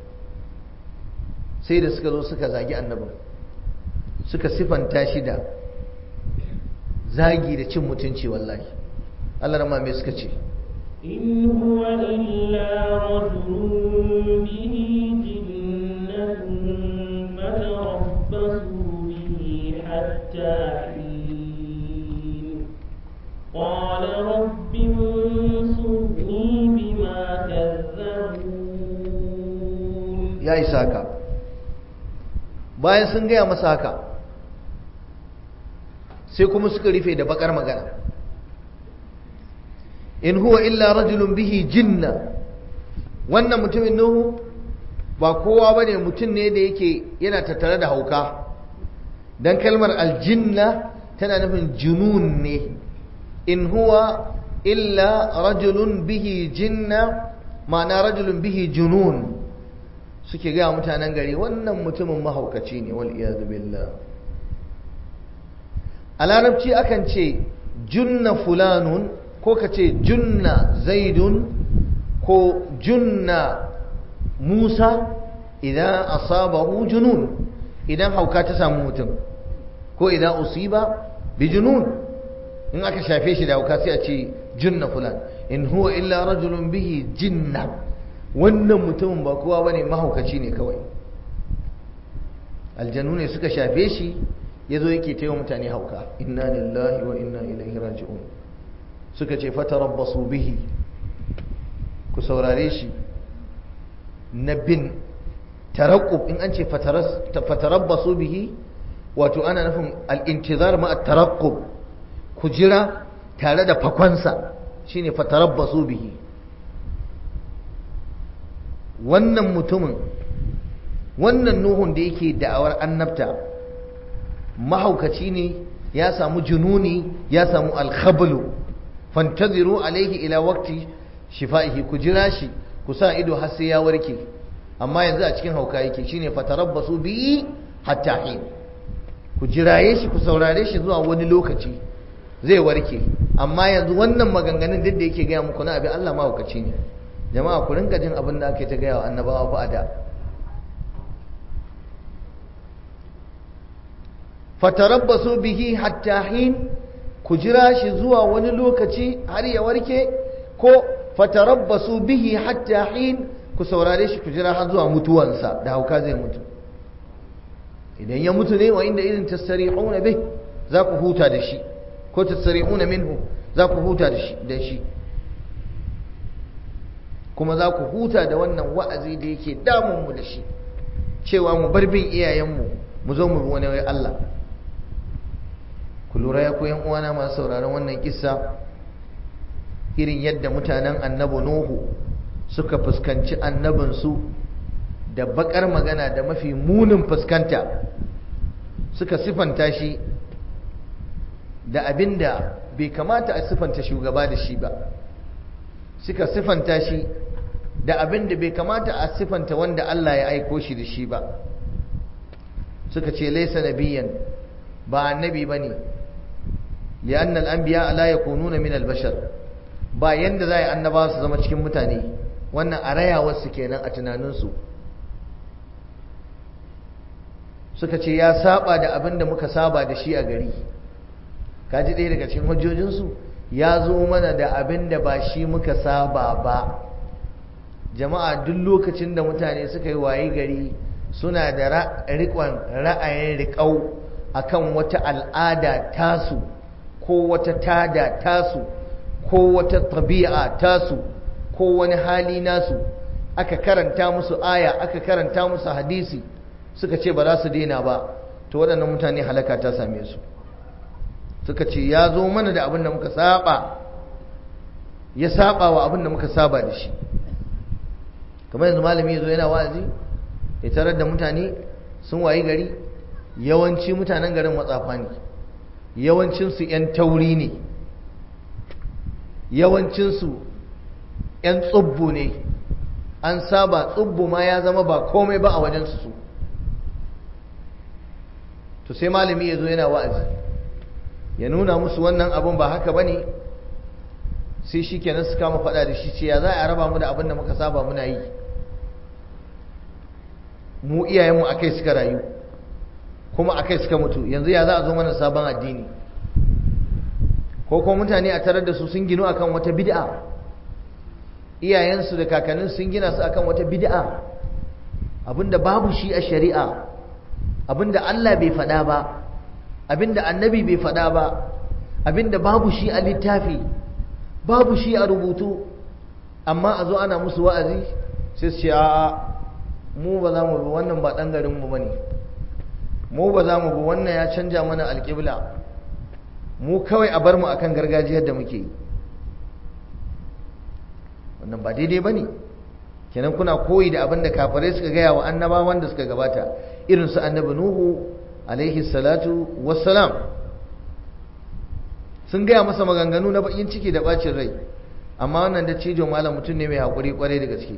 [SPEAKER 1] sai da suka zo suka zagi annabin suka sifanta shi da zagi da cin mutunci wallahi Allah rama me suka ce
[SPEAKER 2] in huwa illa rajulun bihi jinnatun fatarabbasu bihi hatta hin qala rabbi ansurni bima kazzabun
[SPEAKER 1] ya isa haka bayan sun gaya masa haka sai kuma suka rufe da bakar magana in huwa illa rajulun bihi jinna wannan mutumin nuhu ba kowa bane mutum ne da yake yana tattare da hauka dan kalmar aljinna tana nufin junun ne in huwa illa rajulun bihi jinna ma'ana rajulun bihi junun suke ga mutanen gari wannan mutumin mahaukaci ne wal iyad billah a larabci akan ce junna fulanun ko ka ce junna zaidun ko junna musa idan asabahu junun idan hauka ta samu mutum ko idan usiba bi junun in aka shafe shi da hauka sai a ce junna fulan in huwa illa rajulun bihi jinna wannan mutumin ba kowa bane mahaukaci ne kawai aljanu ne suka shafe shi yazo yake taiwa mutane hauka inna lillahi wa inna ilaihi raji'un suka ce fatarabbasu bihi ku saurare shi na bin taraqqub in an ce fatarabbasu bihi wato ana nufin al-intizar ma at-taraqqub ku jira tare da fakonsa shine fatarabbasu bihi wannan mutumin wannan nuhun da yake da'awar annabta mahaukaci ne ya samu jununi ya samu al-khablu fantaziru alaihi ila waqti shifaihi ku jira shi ku sa ido har sai ya warke amma yanzu a cikin hauka yake shine fatarabbasu bi hatta hin ku jiraye shi ku saurare shi zuwa wani lokaci zai warke amma yanzu wannan maganganun duk da yake gaya muku na abin Allah mahaukaci ne jama'a ku rinka jin abin da ake ta gaya wa annabawa fa ada fatarabbasu bihi hatta hin ku jira shi zuwa wani lokaci har ya warke ko fatarabbasu bihi hatta hin ku saurare shi ku jira har zuwa mutuwansa da hauka zai mutu idan ya mutu ne wa inda irin tasari'una bih za ku huta da shi ko tasari'una minhu za ku huta da shi da shi kuma za ku huta da wannan wa'azi da yake damun mu da shi cewa mu bar bin iyayenmu mu zo mu bi wani wai Allah ku lura ya koyan uwana masu sauraron wannan kissa irin yadda mutanen annabi Nuhu suka fuskanci annabinsu da bakar magana da mafi munin fuskanta, suka sifanta shi da abinda bai kamata a sifanta shugaba da shi ba, suka sifanta shi da abinda bai kamata a sifanta wanda Allah ya aiko shi da shi ba. suka ce laysa nabiyyan, ba annabi bane, li'anna al-anbiya la yakununa min al-bashar, ba yanda za a yi annaba su zama cikin mutane. Wannan a rayawarsu kenan a tunaninsu. Suka ce ya saba da abin da muka saba da shi a gari. Kaji ɗaya daga cikin hujjojinsu, ya zo mana da abin da ba shi muka saba ba. Jama'a, duk lokacin da mutane suka yi waye gari suna da riƙon ra'ayin riƙau akan wata al'ada tasu ko wata tada tasu ko wata tabi'a tasu ko wani hali nasu, aka karanta musu aya, aka karanta musu hadisi, suka ce ba za su daina ba, to waɗannan mutane halaka ta same su. Suka ce ya zo mana da abin da muka saba, ya saba wa abin da muka saba da shi. Kamar yanzu malami ya zo yana wa'azi, ya tarar da mutane sun wayi gari, yawanci mutanen garin matsafa ne, yawancinsu 'yan tauri ne, yawancinsu 'yan tsubbu ne, an saba tsubbu ma ya zama ba komai ba a wajensu su. To sai malami ya zo yana wa'azi, ya nuna musu wannan abin ba haka ba ne, sai shi kenan su kama faɗa da shi, ce ya za a raba mu da abin da muka saba muna yi, mu iyayenmu a kai suka rayu kuma a kai suka mutu, yanzu ya za a zo mana sabon addini. Ko kuma mutane a tarar da su sun ginu akan wata bid'a, iyayensu da kakannin sun gina su akan wata bid'a, abinda babu shi a shari'a, abinda Allah bai faɗa ba, abinda annabi bai faɗa ba, abinda babu shi a littafi, babu shi a rubutu, amma a zo ana musu wa'azi sai su ce a'a mu ba za mu bi wannan, ba ɗan garinmu ba ne, mu ba za mu bi wannan, ya canja mana alƙibla, mu kawai a bar mu akan gargajiyar da muke yi. Wannan ba daidai ba ne. Kenan kuna koyi da abin da kafirai suka gaya wa annabawan da suka gabata, irin su annabi Nuhu alaihi salatu wassalam. Sun gaya masa maganganu na bakin ciki da bacin rai, amma wannan da cijo malam mutum ne mai haƙuri kwarai da gaske.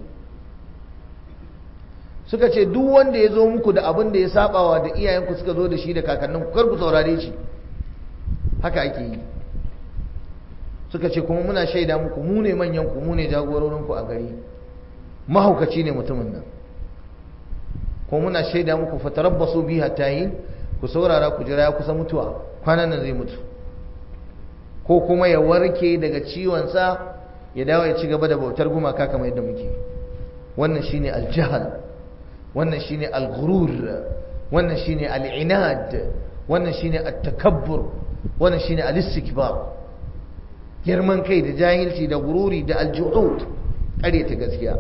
[SPEAKER 1] Suka ce duk wanda ya zo muku da abin da ya sabawa da iyayenku suka zo da shi da kakanninku, kar ku saurare shi. Haka ake yi. Suka ce kuma muna shaida muku, mu ne manyanku, mu ne jagororinku a gari, mahaukaci ne mutumin nan, kuma muna shaida muku fatarabbasu bi hatta yin, ku saurara ku jira, ya kusa mutuwa, kwanan nan zai mutu, ko kuma ya warke daga ciwonsa ya dawo ya ci gaba da bautar gumaka kamar yadda muke. Wannan shine aljahal, wannan shine alghurur, wannan shine al'inad, wannan shine at-takabbur, wannan shine al-istikbar, girman kai da jahilci da gururi da aljuhud, ƙaryata gaskiya.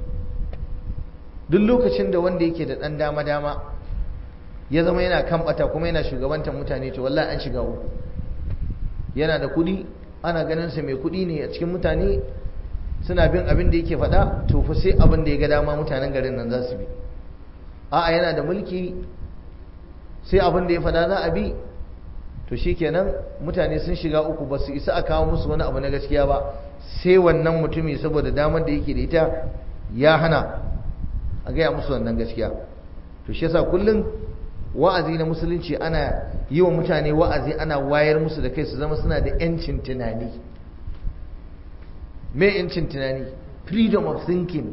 [SPEAKER 1] Duk lokacin da wanda yake da ɗan dama-dama ya zama yana kan ɓata kuma yana shugabantar mutane, to wallahi an shiga uku. Yana da kuɗi, ana ganin sa mai kuɗi ne a cikin mutane, suna bin abin da yake faɗa, to fa sai abin da ya ga dama mutanen garin nan za su bi. A'a, yana da mulki, sai abin da ya faɗa za a bi, to shikenan mutane sun shiga uku, ba su isa a kawo musu wani abu na gaskiya ba, sai wannan mutumi saboda damar da yake da ita ya hana a gaya musu wannan gaskiya. To shi yasa kullum wa'azi na musulunci ana yi wa mutane wa'azi, ana wayar musu da kai su zama suna da yancin tunani. Me yancin tunani? Freedom of thinking.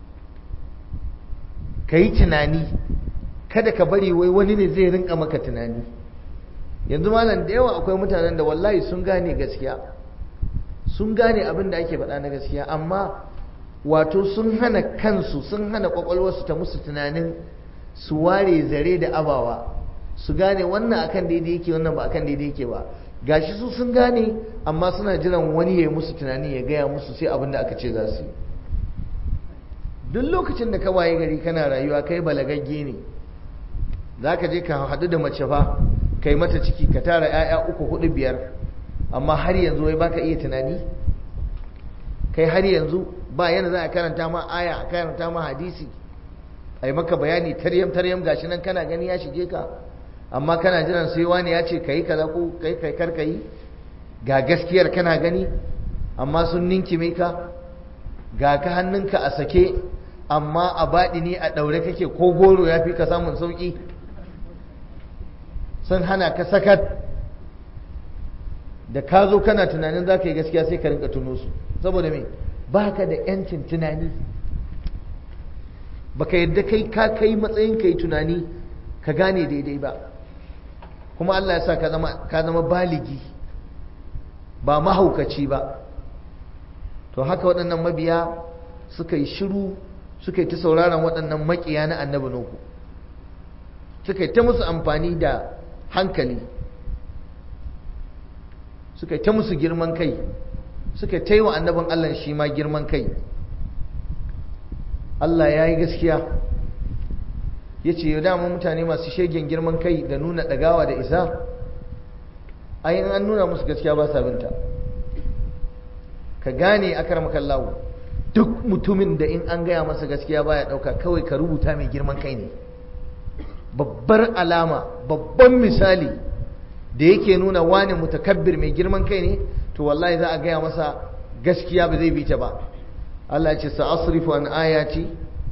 [SPEAKER 1] Ka yi tunani, kada ka bari wai wani ne zai rinka maka tunani. Yanzu malam da yawa akwai mutanen da wallahi sun gane gaskiya, sun gane abin da ake faɗa na gaskiya, amma wato sun hana kansu, sun hana kwakwalwarsu ta musu tunanin su ware zare da abawa, su gane wannan akan daidai yake, wannan ba akan daidai yake ba. Gashi su sun gane, amma suna jiran wani ya yi musu tunani, ya gaya musu sai abin da aka ce za su yi. Duk lokacin da ka waye gari kana rayuwa, kai balagagge ne, za ka je ka haɗu da mace fa, kai mata ciki, ka tara 'ya'ya uku hudu biyar, amma har yanzu wai baka iya tunani? Kai har yanzu ba yana za a karanta ma aya, a karanta ma hadisi, ai maka bayani taryam taryam gashi nan kana gani ya shige ka, amma kana jiran sai wani ya ce kai kaza ko kai kai kar kai, ga gaskiyar kana gani amma sun ninkime ka, ga ka hannunka a sake amma a baɗini a ɗaure kake, ko goro ya fi ka samun sauƙi, sun hana ka sakat. Da ka zo kana tunanin za ka yi gaskiya sai ka rinka tuno su, saboda me ba ka da ‘yancin tunani, ba ka yadda kai ka kai matsayin ka yi tunani ka gane daidai ba, kuma Allah ya sa ka zama baligi ba mahaukaci ba. To haka waɗannan mabiya suka yi shiru, suka yi ta sauraron waɗannan maƙiya na annabi Nuhu, suka yi ta musu amfani da hankali, suka yi ta musu girman kai, suka yi ta yi wa annabin Allah shi ma girman kai. Allah ya yi gaskiya, ya ce yau dama mutane masu shegen girman kai da nuna ɗagawa da isa, ayin an nuna musu gaskiya ba sa binta. Ka gane akramakallahu, duk mutumin da in an gaya masa gaskiya baya ɗauka, kawai ka rubuta mai girman kai ne. Babbar alama, babban misali da yake nuna wani mutakabbir mai girman kai ne, to wallahi za a gaya masa gaskiya ba zai bi ta ba. Allah ce sa'asrifu an ayati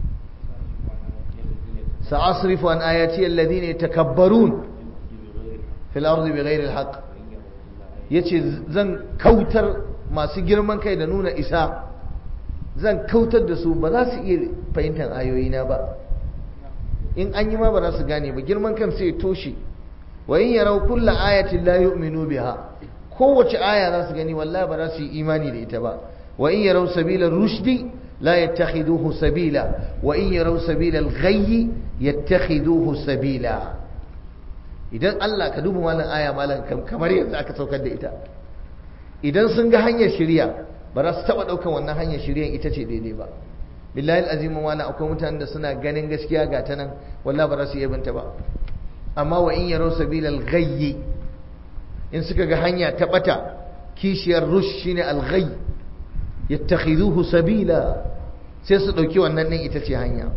[SPEAKER 1] sa'asrifu an ayati alladhina yatakabbarun fil ardi bighairi alhaq, yace zan kautar masu girman kai da nuna isa, zan kautar da su, ba za su iya fahimtar ayoyina ba, in an yi ma ba za su gane ba, girman kan sai toshe. Wa in yarau kulla ayatin la yu'minu biha, kowace aya za su gani wallahi ba za su yi imani da ita ba. Wa in yarau sabila rushdi la yattakhiduhu sabila wa in yarau sabila al-ghayyi yattakhiduhu sabila. Idan Allah ka duba malan aya malan kamar yanzu aka saukar da ita, idan sun ga hanyar shari'a ba za su taba daukan wannan hanyar shari'a ita ce daidai ba. Billahi al-azim wala akwai mutanen da suna ganin gaskiya ga ta nan wallahi ba za su yi binta ba. Amma wa in yarau sabila al-ghayyi, in suka ga hanya ta bata, kishiyar rush shine al-ghayy, yattakhiduhu sabila, sai su dauki wannan din ita ce hanya.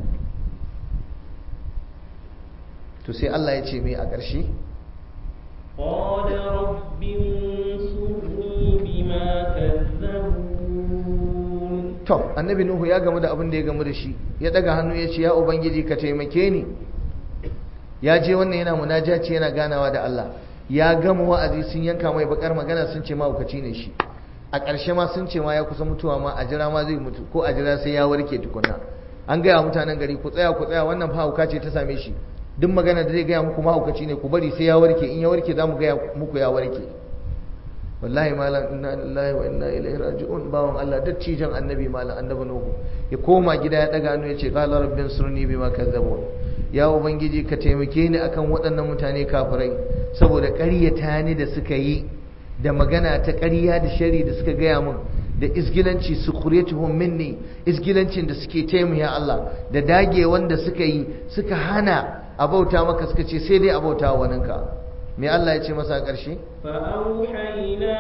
[SPEAKER 1] To sai Allah ya ce mai a ƙarshe,
[SPEAKER 2] qala rabbi ansurni bima kazzabun.
[SPEAKER 1] to annabi Nuhu ya gamu da abin da ya gamu da shi, ya daga hannu ya ce ya ubangiji ka taimake ni. Ya je wannan yana munajaci, yana ganawa da Allah, ya gama wa'azi, sun yanka mai bakar magana, sun ce mahaukaci ne shi, a ƙarshe ma sun ce ma ya kusa mutuwa ma, a jira ma zai mutu, ko a jira sai ya warke tukuna. An gaya mutanen gari, ku tsaya ku tsaya, wannan hauka ce ta same shi, duk magana da zai gaya muku mahaukaci ne, ku bari sai ya warke, in ya warke za mu gaya muku ya warke. Wallahi malam, inna lillahi wa inna ilaihi raji'un. Bawan Allah, dattijan annabi malam, annabi Nuhu ya koma gida, ya daga hannu ya ce qala rabbin surni bima kazzabun, ya ubangiji ka taimake ni akan waɗannan mutane kafirai, saboda ƙaryata ni da suka yi, da magana ta ƙarya da shari da suka gaya min, da isgilanci sukhriyatuhum minni, isgilancin da suke taimu ya Allah, da dage wanda suka yi, suka hana abauta maka, suka ce sai dai abauta wa waninka. Me Allah ya ce masa a ƙarshe?
[SPEAKER 2] fa auhayna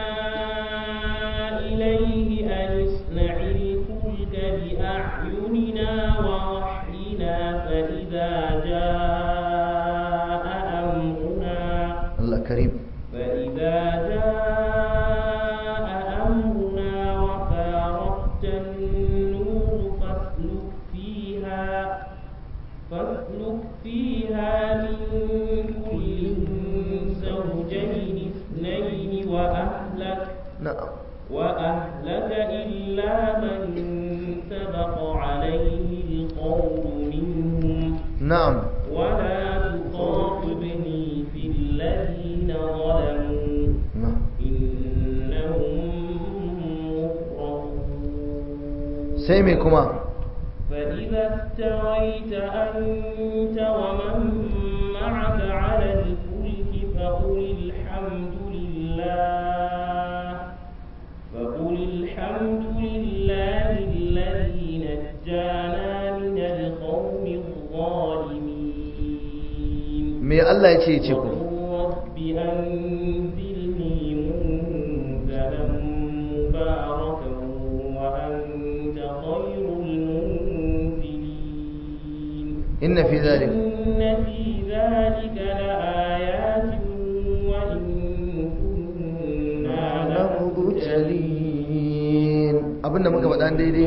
[SPEAKER 2] ilayhi an isna'il fulka bi a'yunina wa wahyina fa idza jaa amruna.
[SPEAKER 1] Allah karim.
[SPEAKER 2] fa idza jaa amruna wa faradta an-nur fasluk fiha fasluk fiha min زوجين اثنين وأهلك
[SPEAKER 1] نعم
[SPEAKER 2] وأهلك إلا من سبق عليه القول منهم
[SPEAKER 1] نعم
[SPEAKER 2] ولا تخاطبني في الذين ظلموا
[SPEAKER 1] نعم
[SPEAKER 2] إنهم مغرقون.
[SPEAKER 1] سيمكما
[SPEAKER 2] فإذا استويت أنت ومن معك على الفلك فقل الحمد لله فقل الحمد لله الذي نجانا من القوم الظالمين.
[SPEAKER 1] me Allah ya ce ce ku
[SPEAKER 2] رب أنزلني منزلا مباركا وأنت خير المنزلين.
[SPEAKER 1] inna fi zalik
[SPEAKER 2] inna fi zalika laayatin wa in kunna
[SPEAKER 1] lamubtalin. Abinda muka faɗa daidai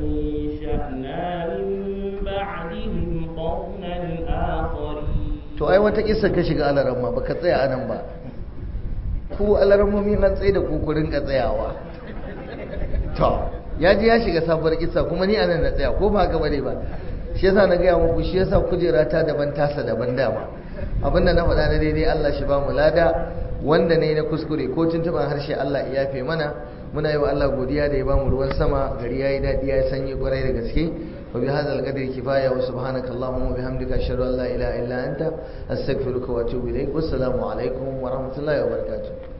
[SPEAKER 1] to ai wata kissa ka shiga alaramma baka tsaya anan ba. Ku alarammomi an tsaye da ku ku rinka tsayawa. To ya ji ya shiga sabuwar kissa kuma ni anan na tsaya ko ba haka bane ba. Shi yasa na gaya muku shi yasa kujera ta daban tasa daban dama. Abinda na faɗa na daidai Allah shi ba mu lada, wanda ne na kuskure ko tuntuban harshe Allah ya yafe mana. Muna yi wa Allah godiya da ya ba mu ruwan sama, gari yayi dadi ya sanyi kwarai da gaske. Wa bi hadzal qadri kifaya wa subhanaka allahumma wa bihamdika ashhadu an la ilaha illa anta astaghfiruka wa atubu ilaik. Wassalamu alaikum wa rahmatullahi wa barakatuh.